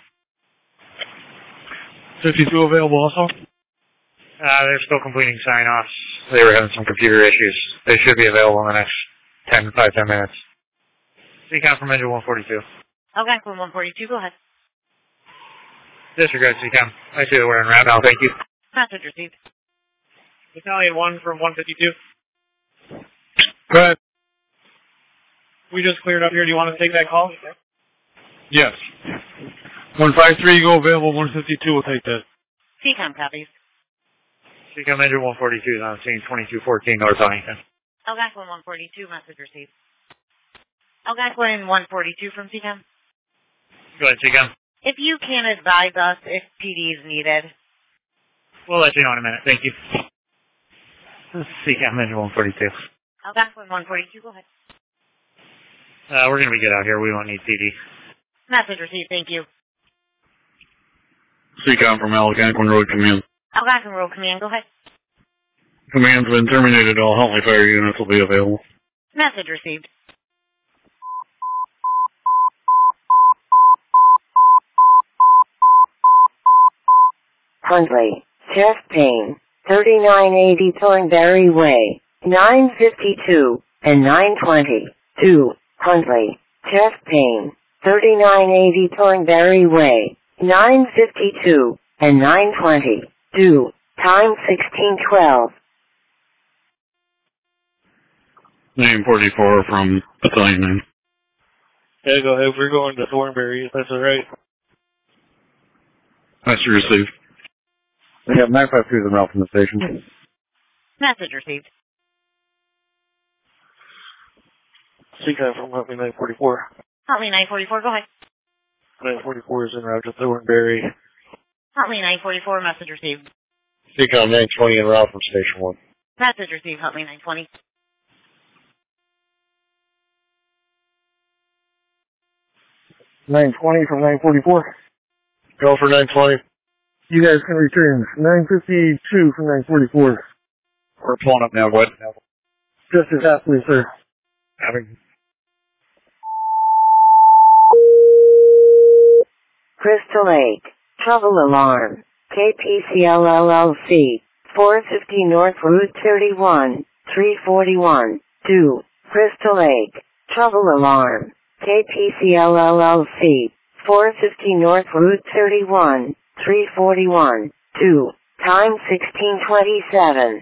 E: fifty-two available also?
F: Uh, they're still completing sign-offs. They were having some computer issues. They should be available in the next ten, five, ten minutes. C COM from engine one forty-two.
N: Algonquin one forty-two, go ahead.
F: Disregard C COM. I see that we're en route now. Thank you.
N: Message received.
F: Battalion one from one fifty-two.
E: Go ahead.
F: We just cleared up here. Do you want to take that call?
E: Yes. one five three, go available. one fifty-two, we'll take that.
N: C COM copies.
F: C COM engine one forty-two is on scene twenty-two fourteen North Huntington.
N: Algonquin one forty-two, message received. Algonquin one forty-two from C COM.
D: Go ahead, C COM.
N: If you can advise us if P D is needed.
D: We'll let you know in a minute. Thank you. This is C COM Engine one forty-two.
N: Algonquin one forty-two, go ahead.
D: Uh, we're going to be good out here. We won't need P D.
N: Message received, thank you.
F: C COM from Algonquin Road Command.
N: Algonquin Road Command, go ahead.
F: Command's been terminated. All Huntley fire units will be available.
N: Message received.
A: Huntley, chest pain, thirty-nine eighty Thornberry Way, nine fifty-two and nine twenty-two. Huntley, chest pain, thirty-nine eighty Thornberry Way, nine fifty-two and nine twenty-two. Time sixteen twelve.
F: Name forty-four from Battalion nine.
O: Yeah, go ahead. We're going to Thornberry, if that's alright.
F: Message received.
M: We have nine five two en route from the station.
N: Message received.
O: C COM from Huntley nine forty-four.
N: Huntley nine forty-four, go ahead.
O: nine forty-four is en route to Thornberry.
N: Huntley nine forty-four, message received.
M: C COM nine twenty en route from Station one.
N: Message received, Huntley nine twenty.
J: nine twenty from nine forty-four.
M: Go for nine twenty.
J: You guys can return. nine fifty-two from nine forty-four.
M: We're pulling up now, what?
J: Just as happily, sir.
M: Having.
A: Crystal Lake, trouble alarm. K P C L L L C, four fifty North Route thirty-one, three forty-one, two. Crystal Lake, trouble alarm. K P C L L L C, four fifty North Route thirty-one, three forty-one, two. Time sixteen twenty-seven.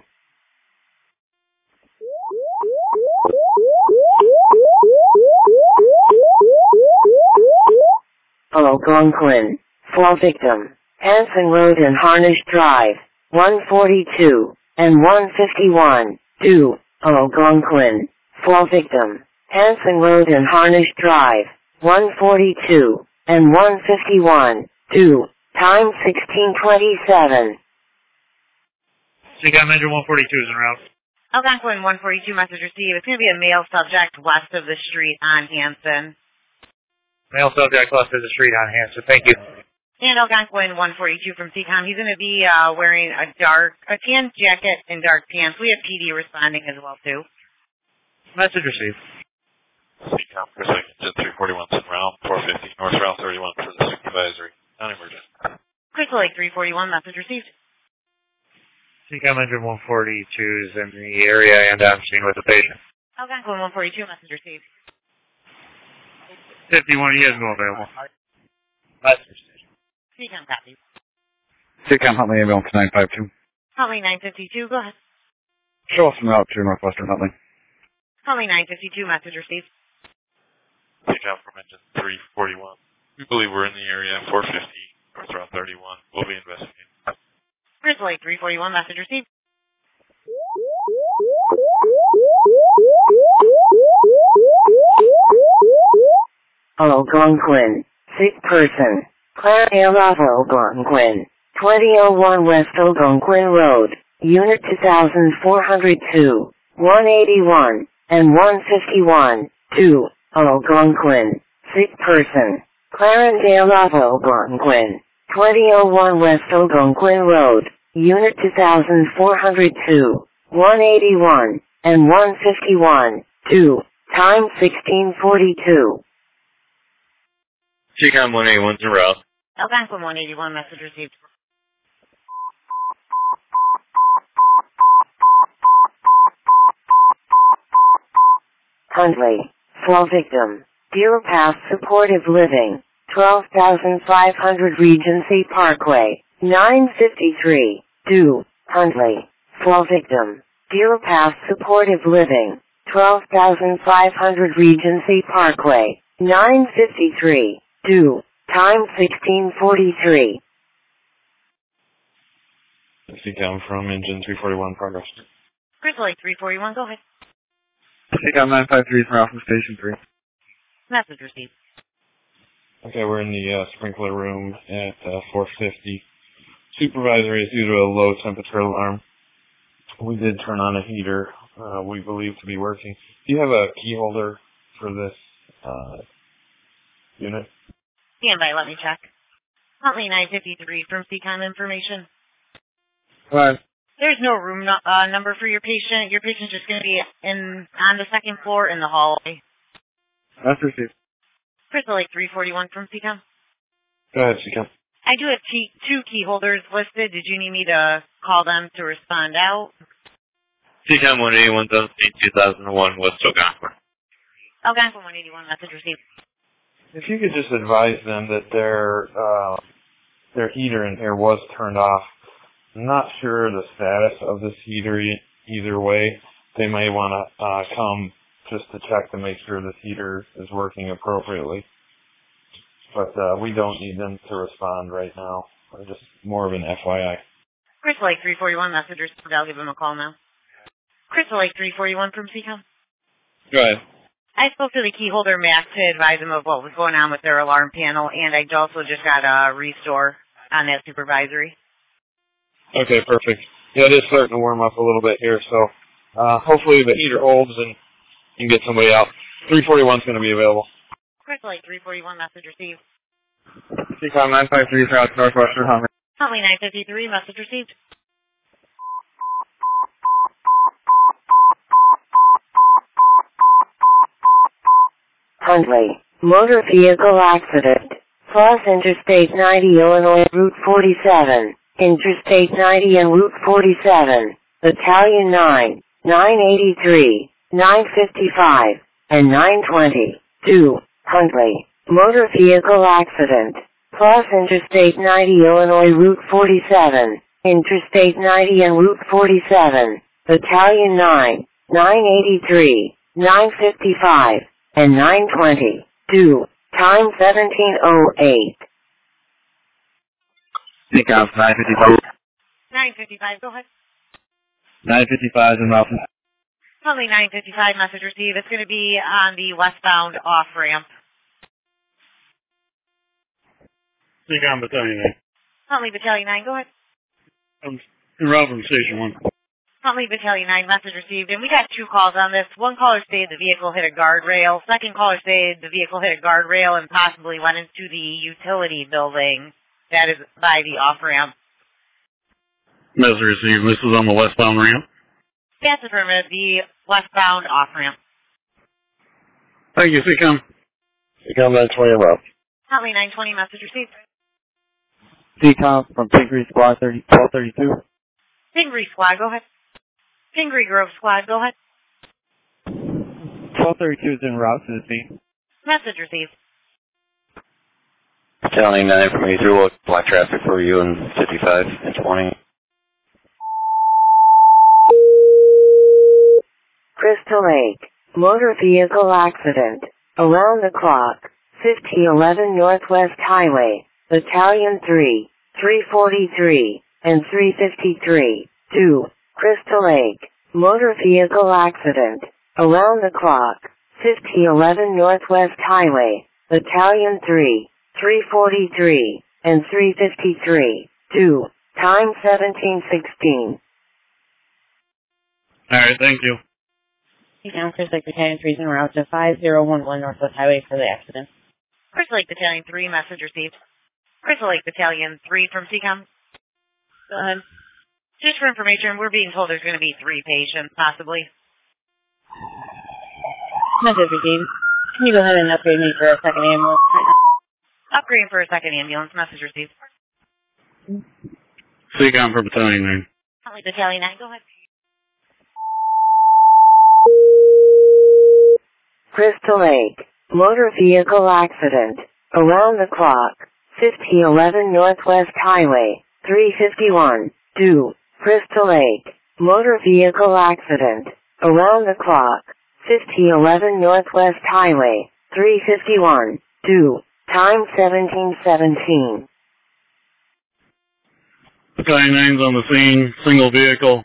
A: Algonquin, fall victim, Hanson Road and Harnish Drive, one forty-two and one fifty-one, two. Algonquin, fall victim, Hanson Road and Harnish Drive, one forty-two and one fifty-one, two. Time sixteen twenty-seven.
D: C COM Engine one forty-two is en route.
N: Algonquin one forty-two, message received. It's going to be a male subject west of the street on Hanson.
D: Male subject left of the street on Hanson. Thank you.
N: And Algonquin one forty-two from C COM. He's going to be uh, wearing a dark, a tan jacket and dark pants. We have P D responding as well, too.
D: Message received.
P: C COM, Chris Lake, Engine three forty-one, en route, four fifty, North Route thirty-one for the supervisory. Non-emergent.
N: Crystal Lake three forty-one, message received.
D: C COM Engine one forty-two is in the area and on scene with the patient.
N: Algonquin one forty-two, message received.
D: fifty-one, he is no available. Message received.
N: C COM copy.
M: C COM Huntley ambulance nine five two.
N: Huntley nine fifty-two, go ahead.
M: Show us en route to Northwestern Huntley.
N: Huntley nine fifty-two, message received.
P: C COM from Engine three forty-one. We believe we're in the area, four fifty, North Route thirty-one. We'll be investigating.
N: Crystal Lake three forty-one, message received.
A: Algonquin, sick person, Clara Love Algonquin, twenty oh one West Algonquin Road, Unit two thousand four hundred two, one eighty-one, and one fifty-one, two. Algonquin, sick person, Clarendale Love Algonquin, twenty oh one West Algonquin Road, Unit two thousand four hundred two, one eighty-one, and one fifty-one, two. Time sixteen forty-two.
D: C COM one eighty-one's en route.
N: Algonquin one eighty-one, message received.
A: Huntley, fall victim, Deer Pass Supportive Living, twelve thousand five hundred Regency Parkway, nine fifty-three, two. Huntley, fall victim, Deer Pass Supportive Living, twelve thousand five hundred Regency Parkway, nine fifty-three, two. Time sixteen forty-three.
P: C COM from Engine three forty-one, progress.
N: Crystal Lake three forty-one, go ahead.
M: C COM nine five three is en route from Station three.
N: Message received.
I: Okay, we're in the uh, sprinkler room at uh, four fifty. Supervisory is due to a low temperature alarm. We did turn on a heater uh, we believe to be working. Do you have a key holder for this uh, unit?
N: Stand by, let me check. Huntley nine fifty-three from C COM information.
L: Right.
N: There's no room no, uh, number for your patient. Your patient's just going to be in on the second floor in the hallway.
L: That's received.
N: Crystal Lake three forty-one from C COM.
I: Go ahead, C COM.
N: I do have key, two key holders listed. Did you need me to call them to respond out?
D: C COM one eighty-one, zone C two thousand one, West Algonquin.
N: Algonquin one eighty-one, message received.
I: If you could just advise them that their uh, their heater in here was turned off. I'm not sure the status of this heater e- either way. They may want to uh, come just to check to make sure this heater is working appropriately. But uh, we don't need them to respond right now. Just more of an F Y I.
N: Crystal Lake three forty-one, message received. I'll give them a call now. Crystal Lake three forty-one from C COM.
I: Go ahead.
N: I spoke to the key holder, Max, to advise them of what was going on with their alarm panel, and I also just got a restore on that supervisory.
I: Okay, perfect. Yeah, it is starting to warm up a little bit here, so uh, hopefully the heater holds and you can get somebody out. three forty-one is going to be available.
N: Crystal Lake three forty-one, message received.
L: C COM nine five three, South Northwestern Huntley.
N: Huntley nine fifty-three, message received.
A: Huntley, motor vehicle accident. Plus Interstate ninety Illinois Route forty-seven, Interstate ninety and Route forty-seven, Battalion nine, nine eighty-three, nine fifty-five, and nine twenty. two. Huntley, motor vehicle accident. Plus Interstate ninety Illinois Route forty-seven, Interstate ninety and Route forty-seven, Battalion nine, nine eighty-three, nine fifty-five, and nine twenty. two. Time seventeen oh eight.
M: C COM nine fifty-five.
N: nine fifty-five, go ahead.
M: nine fifty-five is Malcolm.
N: Huntley nine fifty-five, message received. It's going to be on the westbound off-ramp.
E: C COM Battalion nine.
N: Huntley Battalion nine, go ahead.
E: I'm in route from Station one.
N: Huntley Battalion nine, message received. And we got two calls on this. One caller stated the vehicle hit a guardrail. Second caller stated the vehicle hit a guardrail and possibly went into the utility building that is by the off-ramp.
E: Message received. This is on the westbound ramp.
N: That's affirmative. The westbound off-ramp.
E: Thank you, C COM.
M: C COM nine twenty route.
N: Huntley nine twenty, message received.
M: C COM from Pingree Squad twelve thirty-two.
N: Pingree Squad, go ahead. Pingree Grove Squad, go ahead.
M: twelve thirty-two is en route to the scene.
N: Message received.
K: Battalion nine from A through black traffic for you in fifty-five and twenty.
A: Crystal Lake, motor vehicle accident. Around the clock, fifty eleven Northwest Highway, Battalion three, three forty-three, and three fifty-three. two. Crystal Lake, motor vehicle accident. Around the clock, fifty eleven Northwest Highway, Battalion three, three forty-three, and three fifty-three. two. Time seventeen sixteen.
E: All right, thank you.
H: Now, Crystal Lake Battalion three is en route to five zero one one Northwest Highway for the accident.
N: Crystal Lake Battalion three, message received. Crystal Lake Battalion three from C COM. Go ahead. Just for information, we're being told there's going to be three patients, possibly.
H: Message received. Can you go ahead and upgrade me for a second ambulance?
N: Upgrading for a second ambulance, message received.
E: C COM for Battalion nine.
N: Huntley Battalion nine, go ahead.
A: Crystal Lake, motor vehicle accident. Around the clock, fifty eleven Northwest Highway, three fifty-one. two. Crystal Lake, motor vehicle accident. Around the clock, fifty eleven Northwest Highway, three fifty-one. two. Time seventeen seventeen.
E: Battalion nine's on the scene, single vehicle,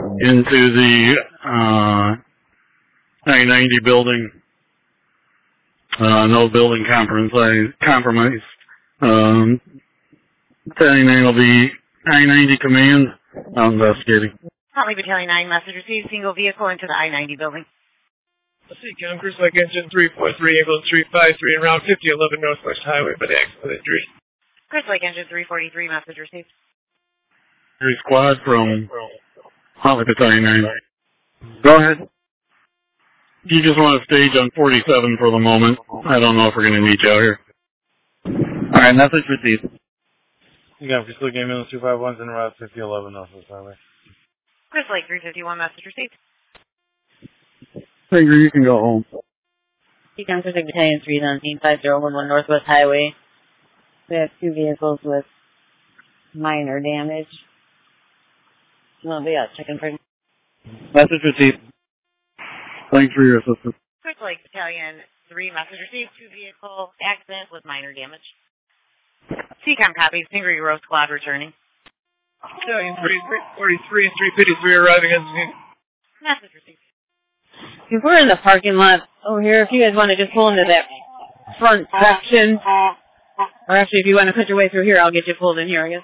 E: into the uh, nine ninety building.
F: Uh, no building compromise. compromise. Um, Battalion nine will be I ninety command. I'm investigating.
N: Huntley Battalion nine, message received. Single vehicle into the I ninety building.
J: Seacom, Cruise Lake Engine three four three, ambulance three five three, and Route fifty eleven Northwest Highway, but accident injury.
N: Cruise Lake Engine three forty-three, message received.
F: Three squad from Huntley Battalion nine. Go ahead. You just want to stage on forty-seven for the moment. I don't know if we're going to need you out here. All right, message received.
I: You got Cruise Lake Ambulance two five one's in Route fifty eleven Northwest Highway.
N: Cruise Lake three fifty-one, message received.
F: Figure you can go home.
H: Seacom Cruise Lake Battalion three is on scene five zero one one Northwest Highway. We have two vehicles with minor damage. Well, we got checking for...
F: Message received. Thanks for your assistance.
N: Cruise Lake Battalion three, message received. Two vehicle accident with minor damage. Seacom copies. Pingree Row squad returning.
J: Battalion three forty-three and three fifty-three arriving on scene.
N: Message received.
H: If we're in the parking lot over here, if you guys want to just pull into that front section, or actually if you want to put your way through here, I'll get you pulled in here, I guess.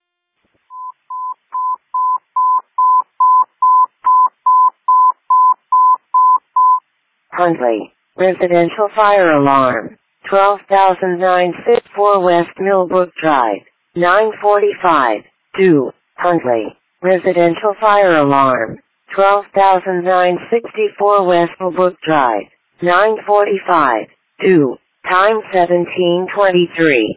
A: Huntley, residential fire alarm, twelve thousand nine fifty-four West Millbrook Drive, nine forty-five, two, Huntley, residential fire alarm, twelve thousand nine sixty-four West Millbrook Drive, nine forty-five, two, time seventeen twenty-three.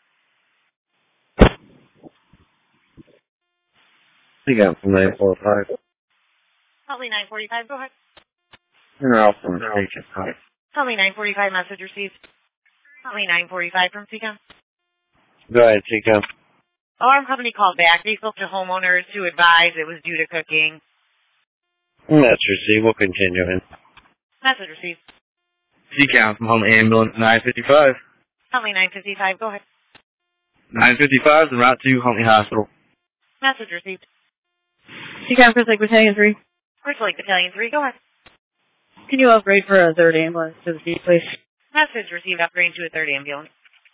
K: You got from nine four five.
N: Huntley nine forty-five, go ahead.
K: You're out from station five.
N: Huntley nine forty-five, message received. Huntley nine forty-five from Seacom.
K: Go ahead, Seacom.
N: Alarm company called back. They spoke to homeowners who advised it was due to cooking.
K: That's received. We'll continue in.
N: Message received.
Q: Seacom from Home Ambulance nine fifty-five.
N: Huntley nine fifty-five, go ahead.
Q: nine fifty-five is en route to Huntley Hospital.
N: Message received.
H: Seacom Cruise Lake Battalion three.
N: Cruise Lake Battalion three, go ahead.
H: Can you upgrade for a third ambulance to the seat, please?
N: Message received. Upgrade to a third ambulance.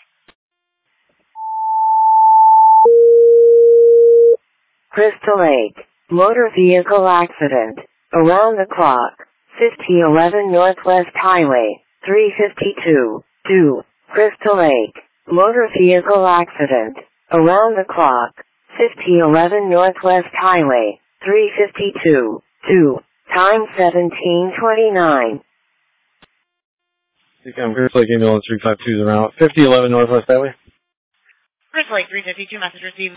A: Crystal Lake, motor vehicle accident, around the clock, fifty eleven Northwest Highway, three fifty-two, two, Crystal Lake, motor vehicle accident, around the clock, fifty eleven Northwest Highway, three fifty-two, two, time seventeen twenty-nine.
G: Seacom Cruise Lake Ambulance three five two is around fifty eleven Northwest Highway.
N: Cruise Lake three fifty-two, message received.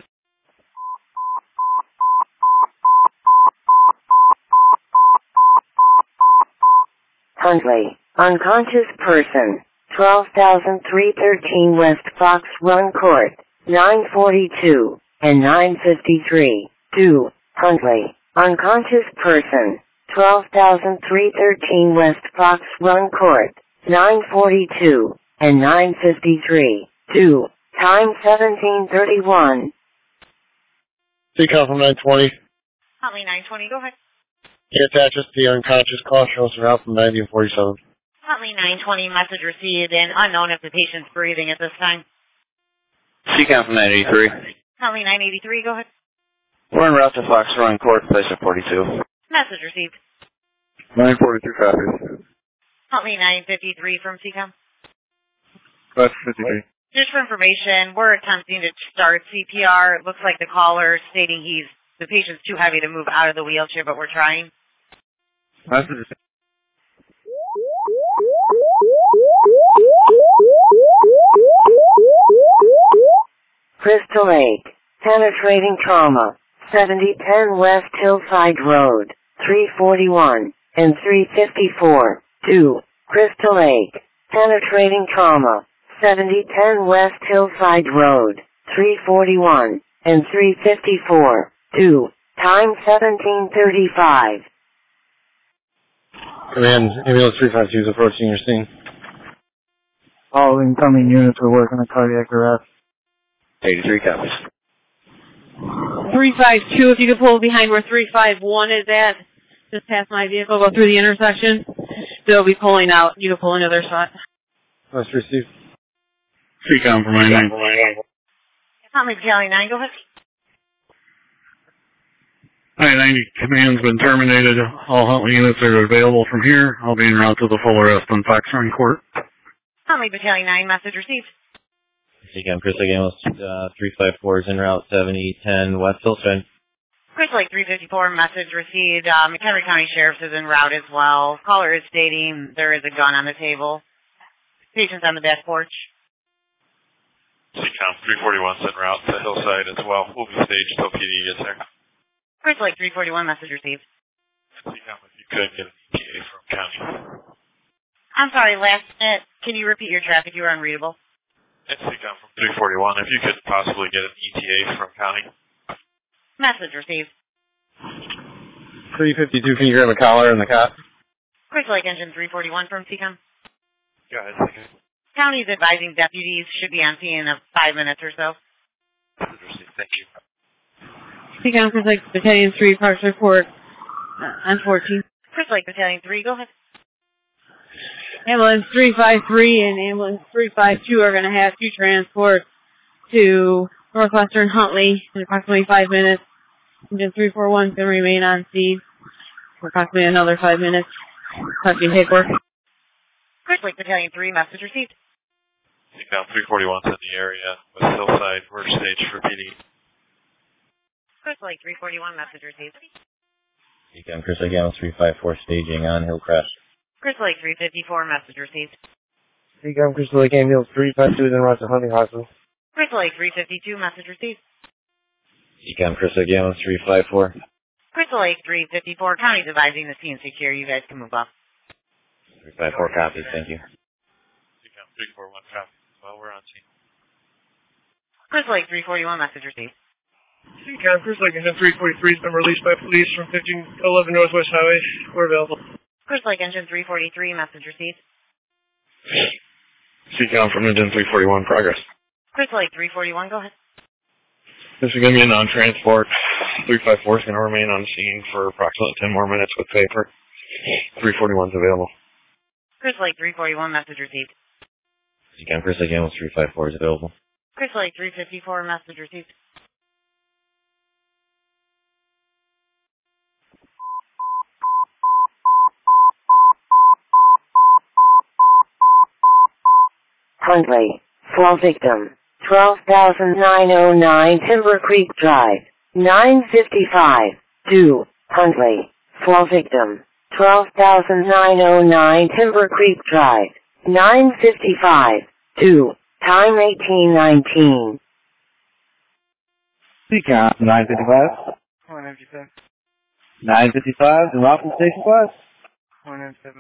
A: Huntley, unconscious person, twelve thousand three thirteen West Fox Run Court, nine forty-two, and nine fifty-three, two, Huntley, unconscious person, twelve thousand three thirteen West Fox Run Court, nine forty-two, and nine fifty-three, two, time seventeen thirty-one.
G: Seacom from nine twenty.
N: Huntley nine twenty, go ahead.
G: It attaches to the unconscious call shows around from ninety and forty-seven.
N: Huntley nine twenty, message received and unknown if the patient's breathing at this time.
Q: Seacom from nine eighty-three.
N: Huntley nine eighty-three, go ahead.
Q: We're en route to Fox Run Court, place of forty-two.
N: Message received.
Q: nine forty-three copies.
N: Huntley nine fifty-three from Seacom.
Q: five fifty-three.
N: Just for information, we're attempting to start C P R. It looks like the caller stating he's the patient's too heavy to move out of the wheelchair, but we're trying.
Q: Message received.
A: Crystal Lake, penetrating trauma, seventy ten West Hillside Road, three forty-one, and three fifty-four, two, Crystal Lake, penetrating trauma, seventy ten West Hillside Road, three forty-one, and three fifty-four, two, time seventeen thirty-five.
G: Command, Ambulance three five two is approaching your scene.
M: All incoming units are working on cardiac arrest.
Q: eighty-three copies.
H: three five two, if you could pull behind where three five one is at, just past my vehicle, go through the intersection. They'll be pulling out. You can pull into their spot.
G: Must receive.
F: C COM for my nine.
N: Huntley Battalion nine, go ahead.
F: I ninety command's been terminated. All Huntley units are available from here. I'll be en route to the full arrest on Fox Run Court.
N: Huntley Battalion nine, message received.
K: C COM, Chris Lake Ambulance uh, three five four is en route seventy ten West Hillside.
N: Chris Lake three fifty-four, message received. Uh, McHenry County Sheriff's is en route as well. Caller is stating there is a gun on the table. Patient's on the back porch.
P: C COM three forty-one's en route to Hillside as well. We'll be staged till P D gets there.
N: Chris Lake three forty-one, message received.
P: C COM, if you could get an E T A from county.
N: I'm sorry, last minute. Can you repeat your traffic? You were unreadable.
P: It's C COM from three forty-one. If you could possibly get an E T A from county.
N: Message received.
G: three fifty-two, can you grab a collar and the cop?
N: Chris Lake engine three forty-one from C COM.
P: Go ahead, C COM.
N: County is advising deputies should be on scene in five minutes or so.
P: Message received. Thank you.
H: C COM, Chris Lake Battalion three, Parks Report uh, on fourteen.
N: Chris Lake Battalion three, go ahead.
H: Ambulance three five three and Ambulance three five two are going to have two transports to Northwestern Huntley in approximately five minutes. Engine three forty-one is going to remain on scene for approximately another five minutes. Collecting paperwork.
N: Chris Lake Battalion three, message received.
P: C COM three forty-one's in the area with Hillside. We're staged for P D.
N: Chris Lake three forty-one, message received.
K: C COM, Chris Lake Ambulance three five four staging on Hillcrest.
N: Chris Lake three fifty-four, message received.
J: C COM, Chris Lake Ambulance three five two is en route to Hunting Hospital.
N: Chris Lake three fifty-two, message received.
K: C COM, Chris Lake Ambulance three five four.
N: Chris Lake three fifty-four, county's advising the scene secure. You guys can move up.
K: three five four copies, thank you.
P: C COM three forty-one copy. Well, we're on scene.
N: Chris Lake three forty-one, message received.
O: C COM, Chris Lake engine three forty-three has been released by police from fifteen eleven Northwest Highway. We're available.
N: Chris Lake engine three forty-three, message received.
I: C COM from engine three forty-one, progress.
N: Chris Lake three forty-one, go ahead.
I: This is going to be a non-transport. three five four is going to remain on scene for approximately ten more minutes with paper. three forty-one's available.
N: Chris Lake three forty-one, message received.
K: C COM, Chris Lake Ambulance three five four is available.
N: Chris Lake three fifty-four, message received.
A: Huntley, fall victim, twelve thousand nine hundred nine Timber Creek Drive, nine fifty-five, two, Huntley, fall victim, twelve thousand nine hundred nine Timber Creek Drive, nine fifty-five, two, time eighteen nineteen.
M: C COM, nine fifty-five.
O: one ninety-seven.
M: nine fifty-five, and route from Station five.
O: one ninety-seven.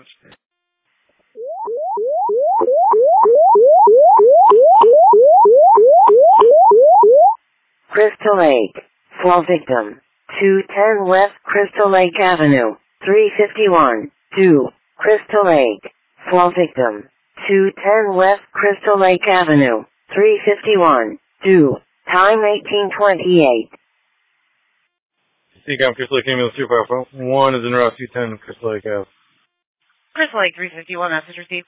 A: Crystal Lake, fall victim, two ten West Crystal Lake Avenue, three fifty-one, two, Crystal Lake, fall victim, two ten West Crystal Lake Avenue, three fifty-one, two, time eighteen twenty-eight.
I: C COM, Crystal Lake Ambulance two five four. One is in route two ten, Crystal Lake Ave.
N: Chris Lake three fifty-one, message received.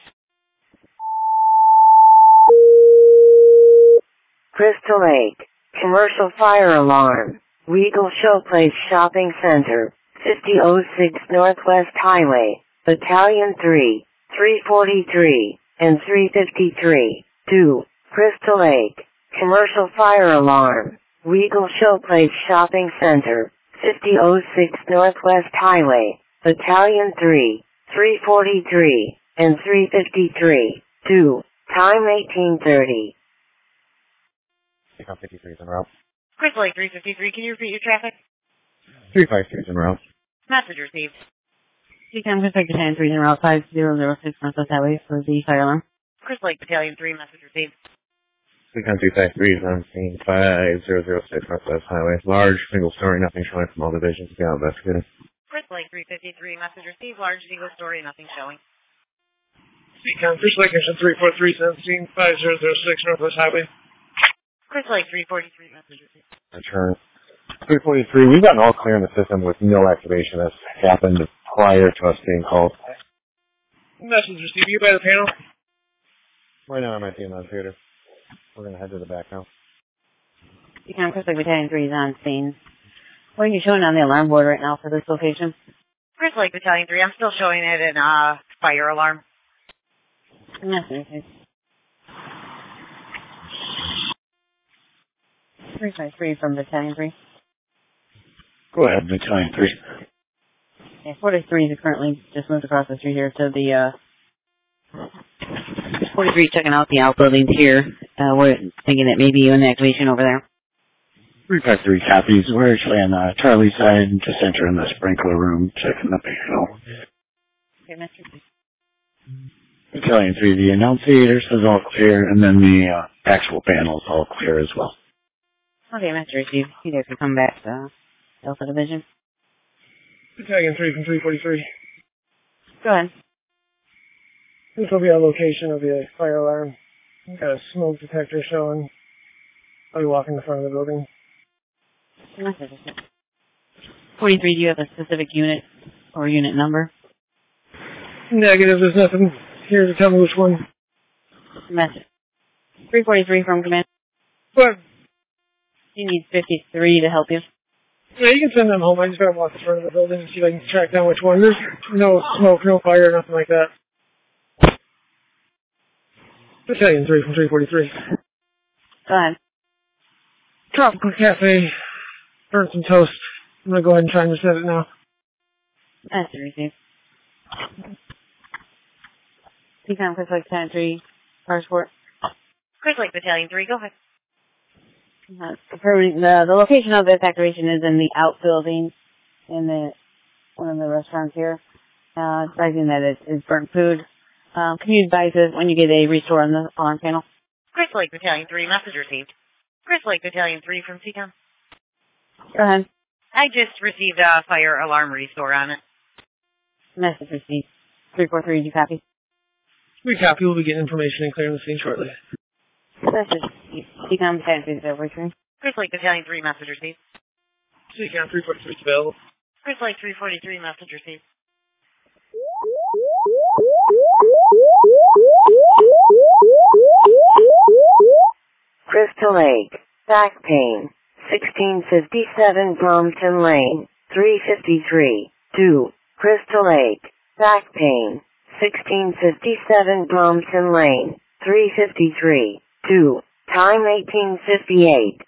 A: Crystal Lake, commercial fire alarm, Regal Showplace Shopping Center, fifty oh six Northwest Highway, Battalion three, three forty-three, and three fifty-three, two, Crystal Lake, commercial fire alarm, Regal Showplace Shopping Center, fifty oh six Northwest Highway, Battalion three, three forty-three, and three fifty-three, two, time eighteen thirty.
K: C COM fifty-three is en route.
N: Chris Lake three fifty-three, can you repeat your traffic?
K: three five three is en route.
N: Message received.
H: C COM, Chris Lake Battalion three, en route five zero zero six Northwest Highway for the fire alarm.
N: Chris Lake Battalion three, message received.
K: C COM three five three is on scene five zero zero six Northwest Highway. Large, single story, nothing showing from all divisions. Yeah, that's good.
N: Chris Lake three fifty-three, message received. Large, single story, nothing showing.
O: C COM, Chris Lake engine three forty-three, seventeen five zero zero six Northwest Highway.
N: Chris Lake three forty-three, message received.
G: Return. three forty-three, we've gotten all clear in the system with no activation that's happened prior to us being called.
O: Message received. You by the panel?
G: Right now I'm at the end of the theater. We're going to head to the back now.
H: Become Crystal Lake Battalion three is on scene. What are you showing on the alarm board right now for this location?
N: Crystal Lake Battalion three, I'm still showing it in uh, fire alarm.
H: Yes, okay. three five three from Battalion three.
G: Go ahead, Battalion three.
H: Yeah, forty-three is currently just moved across the street here to the, uh, forty-three checking out the outbuildings here. Uh, we're thinking that maybe an activation over there.
G: three five three copies. We're actually on uh, Charlie's side, just entering the sprinkler room, checking the panel.
H: Okay, Mister T.
G: Battalion three, the annunciator says all clear, and then the uh, actual panel is all clear as well.
H: Okay, Master Chief, you guys can come back to Delta Division.
J: Battalion three from three forty-three.
H: Go ahead.
J: This will be our location of the fire alarm. We've got a smoke detector showing. I'll be walking in front of the building.
H: forty-three, do you have a specific unit or unit number?
J: Negative, there's nothing here to tell me which one.
H: Message. three forty-three from command.
J: What?
H: You need fifty-three to help you.
J: Yeah, you can send them home. I just gotta walk in front of the building and see if I can track down which one. There's no smoke, no fire, nothing like that. Battalion three from three forty-three.
H: Go ahead.
J: Tropical Cafe. Burn some toast. I'm gonna go ahead and try and reset it now.
H: That's the receive. Decon Crystal Lake Battalion three, Power Sport.
N: Crystal Lake Battalion three, go ahead.
H: Uh, confirming the, the location of this activation is in the outbuilding in the one of the restaurants here. Uh, advising that it is burnt food. Um, can you advise us when you get a restore on the alarm panel?
N: Crystal Lake Battalion three, message received. Crystal Lake Battalion three from C COM.
H: Go ahead.
N: I just received a fire alarm restore on it.
H: Message received. three four three, did you copy?
J: We copy. We'll be getting information and clearing the scene shortly.
H: Message C COM Battalion three is over three.
N: Crystal Lake Battalion three, message received.
J: C COM three forty-three is available.
N: Crystal Lake three forty-three, message received.
A: Crystal Lake, back pain, sixteen fifty-seven Brompton Lane, three fifty-three, two, Crystal Lake, back pain, sixteen fifty-seven Brompton Lane, three fifty-three, two, time eighteen fifty-eight.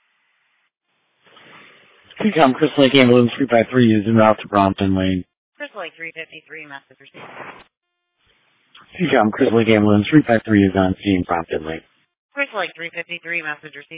G: C COM Crystal Lake Ambulance three five three is en route to Brompton Lane.
N: Crystal Lake three fifty-three, message received.
G: C COM Crystal Lake Ambulance three five three is on scene, Brompton Lane.
N: Crystal Lake three fifty-three, message received.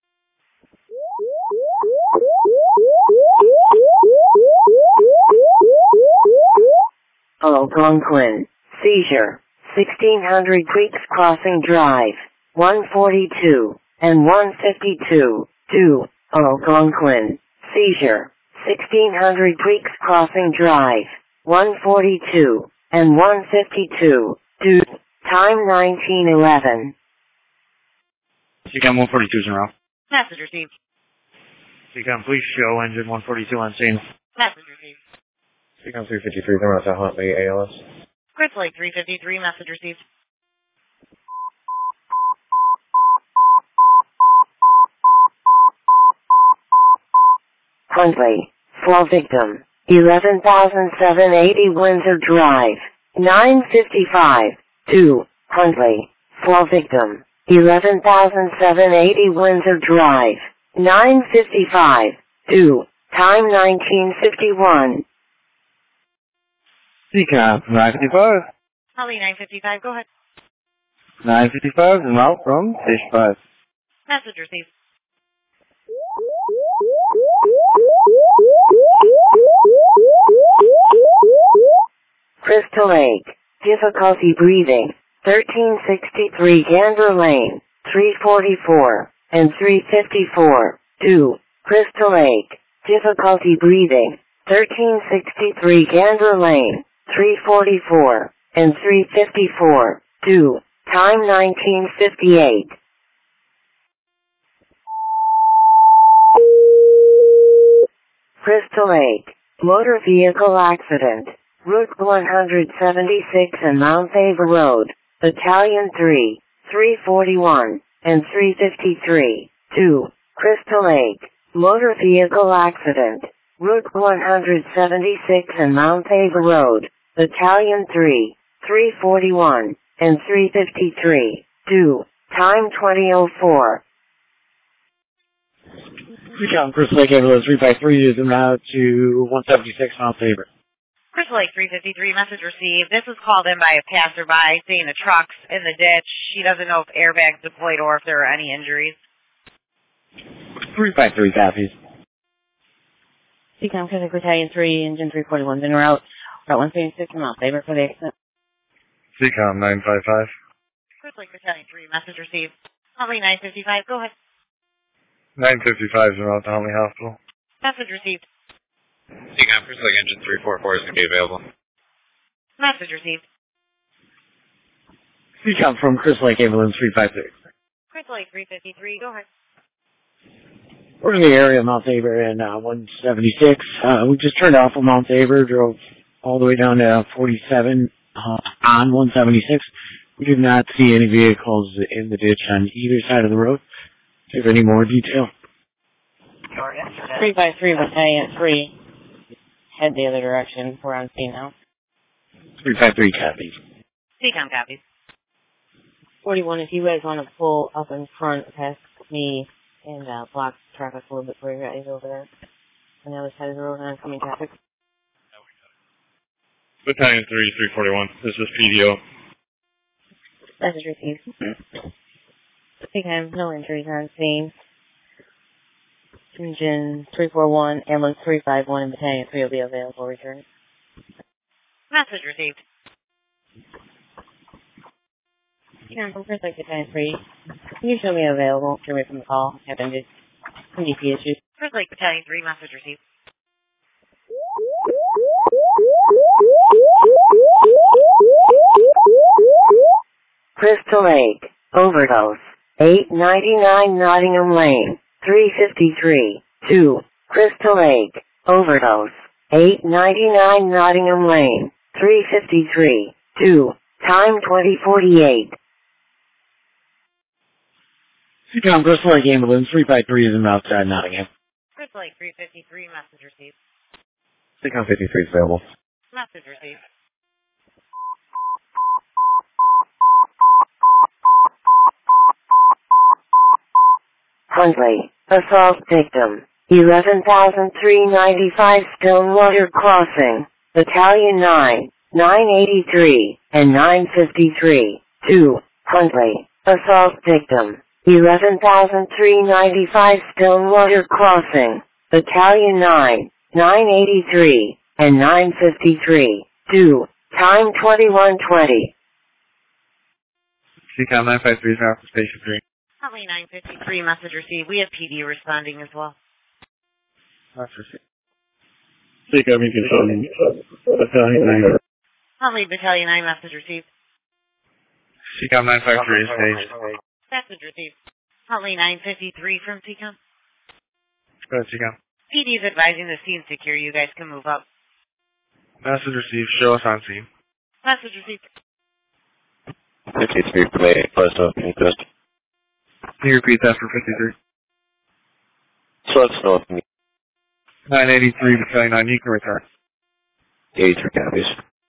A: Algonquin, seizure, sixteen hundred Creeks Crossing Drive, one forty-two, and one fifty-two, two, Algonquin, seizure, sixteen hundred Creeks Crossing Drive, one forty-two, and one fifty-two, two, time nineteen eleven.
Q: C COM one forty-two is en route.
N: Message received.
Q: C COM, please show engine one forty-two on scene.
N: Message received.
K: C COM three fifty-three, come out to Huntley A L S.
N: Crystal Lake three fifty-three, message received.
A: Huntley, fall victim, eleven thousand seven hundred eighty Windsor Drive, nine fifty-five, two, Huntley, fall victim, eleven thousand seven hundred eighty Windsor Drive, nine fifty-five, two, time nineteen fifty-one.
Q: C COM nine fifty-five.
N: Holly nine fifty-five, go ahead.
Q: nine fifty-five is en route from Station five.
N: Message received.
A: Crystal Lake, difficulty breathing, thirteen sixty-three Gander Lane, three forty-four, and three fifty-four, two, Crystal Lake, difficulty breathing, thirteen sixty-three Gander Lane, three forty-four, and three fifty-four, two, time nineteen fifty-eight. Crystal Lake, motor vehicle accident, Route one seventy-six and Mount Ava Road, Battalion three, three forty-one, and three fifty-three. two. Crystal Lake. Motor vehicle accident. Route one seventy-six and Mount Ava Road. Battalion three, three forty-one, and three fifty-three. two. Time twenty oh four.
G: Recount Crystal Lake Ambulance three five three is en route to one seventy-six Mount Tabor.
N: Crystal Lake three fifty-three, message received. This was called in by a passerby saying the truck's in the ditch. She doesn't know if airbags deployed or if there are any injuries.
G: three five three copies.
H: C COM Crystal Lake Battalion three, Engine three forty-one is en route. Route one seventy-six in Mount Tabor for the accident.
I: C COM nine five five.
N: Crystal Lake Battalion three, message received. Huntley nine fifty-five, go ahead.
I: nine fifty-five is en route to Huntley Hospital.
N: Message received.
K: C COM Crystal Lake Engine three forty-four is going to be available.
N: Message received.
G: C COM from Crystal Lake Ambulance three five three.
N: Crystal Lake three fifty-three, go ahead.
G: We're in the area of Mount Tabor and uh, one seventy-six. Uh, we just turned off of Mount Tabor, drove all the way down to forty-seven uh, on one seventy-six. We did not see any vehicles in the ditch on either side of the road. Do you have any more detail?
H: three five three Battalion three. Head the other direction. We're on scene now.
G: three five three copies.
N: C COM copies.
H: forty-one, if you guys want to pull up in front past me and uh, block traffic a little bit for you guys over there on the other side of the road and oncoming traffic.
I: Battalion three, three forty-one. This is P D O.
H: Message received. C COM, no injuries on scene. Engine three forty-one, ambulance three five one, and Battalion three will be available. Return.
N: Message received.
H: C COM from Crystal Lake Battalion three. Can you show me available? Show me from the call. Happened to some D P issues.
N: Crystal Lake Battalion three, message received.
A: Crystal Lake. Overdose. eight ninety-nine Nottingham Lane. three fifty-three. two. Crystal Lake. Overdose. eight ninety-nine Nottingham Lane. three fifty-three. two. Time twenty forty-eight.
G: C COM Crystal Lake Ambulance three five three is en route to Nottingham.
N: Crystal Lake three fifty-three, message received.
G: C COM fifty-three is available.
N: Message received.
A: Huntley. Assault victim. eleven thousand three hundred ninety-five Stonewater Crossing. Battalion nine, nine eighty-three, and nine fifty-three. two. Huntley. Assault victim. eleven thousand three hundred ninety-five Stonewater Crossing. Battalion nine, nine eighty-three, and nine fifty-three. two. Time twenty-one twenty.
I: C COM nine five three is now for Station three.
N: Huntley nine fifty-three, message received. We have P D responding as well.
I: That's received.
G: C COM, you can show me. Battalion nine.
N: Huntley Battalion nine, message received.
I: C COM nine five three is staged.
N: Message received. Huntley nine fifty-three from C COM.
I: Go ahead, C COM.
N: P D is advising the scene secure. You guys can move up.
I: Message received. Show us on scene.
N: Message received.
K: fifty-three, play, close up, can you just...
I: Can you repeat that for fifty-three?
K: So let's know if
I: nine eighty-three, Battalion nine, you can return.
K: eighty-three copies.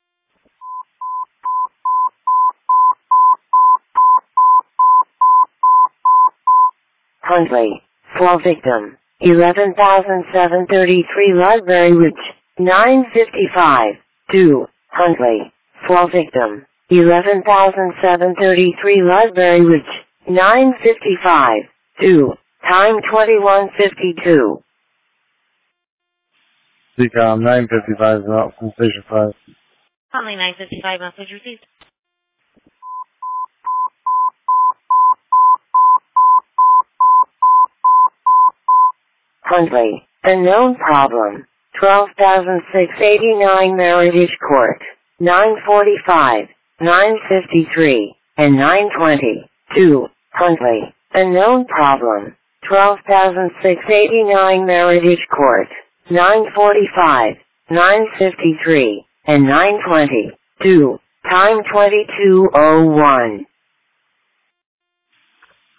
A: Huntley. Fall victim. eleven thousand seven hundred thirty-three Ludbury Ridge. nine fifty-five. two. Huntley. Fall victim. eleven thousand seven hundred thirty-three Ludbury Ridge. nine fifty-five. two. Time twenty-one fifty-two.
I: C COM nine fifty-five is out from Station five.
N: Huntley nine fifty-five, message received.
A: Huntley. Unknown problem. twelve thousand six hundred eighty-nine Meritage Court. nine forty-five. nine fifty-three. And nine twenty. two. Huntley. Unknown problem. twelve thousand six hundred eighty-nine Meritage Court. nine forty-five. nine fifty-three. And nine twenty. two. Time twenty-two oh one.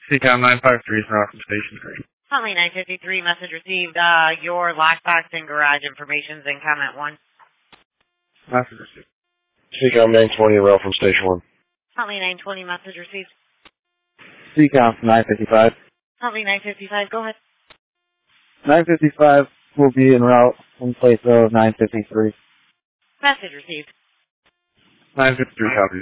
F: C COM nine five three is now from Station three.
N: Huntley nine fifty-three, message received. Uh, your lockbox and garage information's in comment one.
F: Message received.
R: C COM nine twenty, rail from Station one.
N: Huntley nine twenty, message received.
M: C COM nine fifty-five.
N: Huntley nine fifty-five, go ahead.
M: nine fifty-five will be en route in place of nine fifty-three.
N: Message received.
F: nine fifty-three copies.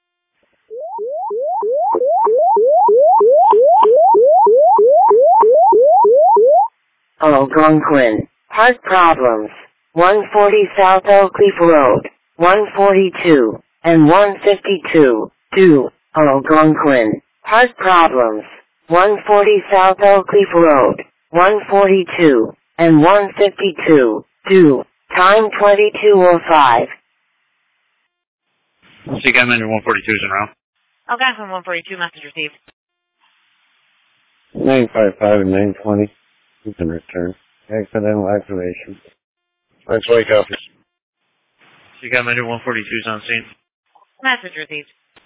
A: Algonquin. Heart problems. one forty South Oak Leaf Road. one forty-two and one fifty-two. two. Algonquin. Heart problems. one forty South Oak Leaf Road. one forty-two and one fifty-two. two. Time twenty-two oh five.
F: C COM engine one forty-two is en route.
N: Algonquin one forty-two, message received.
B: nine five five and nine twenty. You can return. Accidental activation.
R: nine twenty copies.
F: C COM engine one forty-two is on scene.
N: Message received.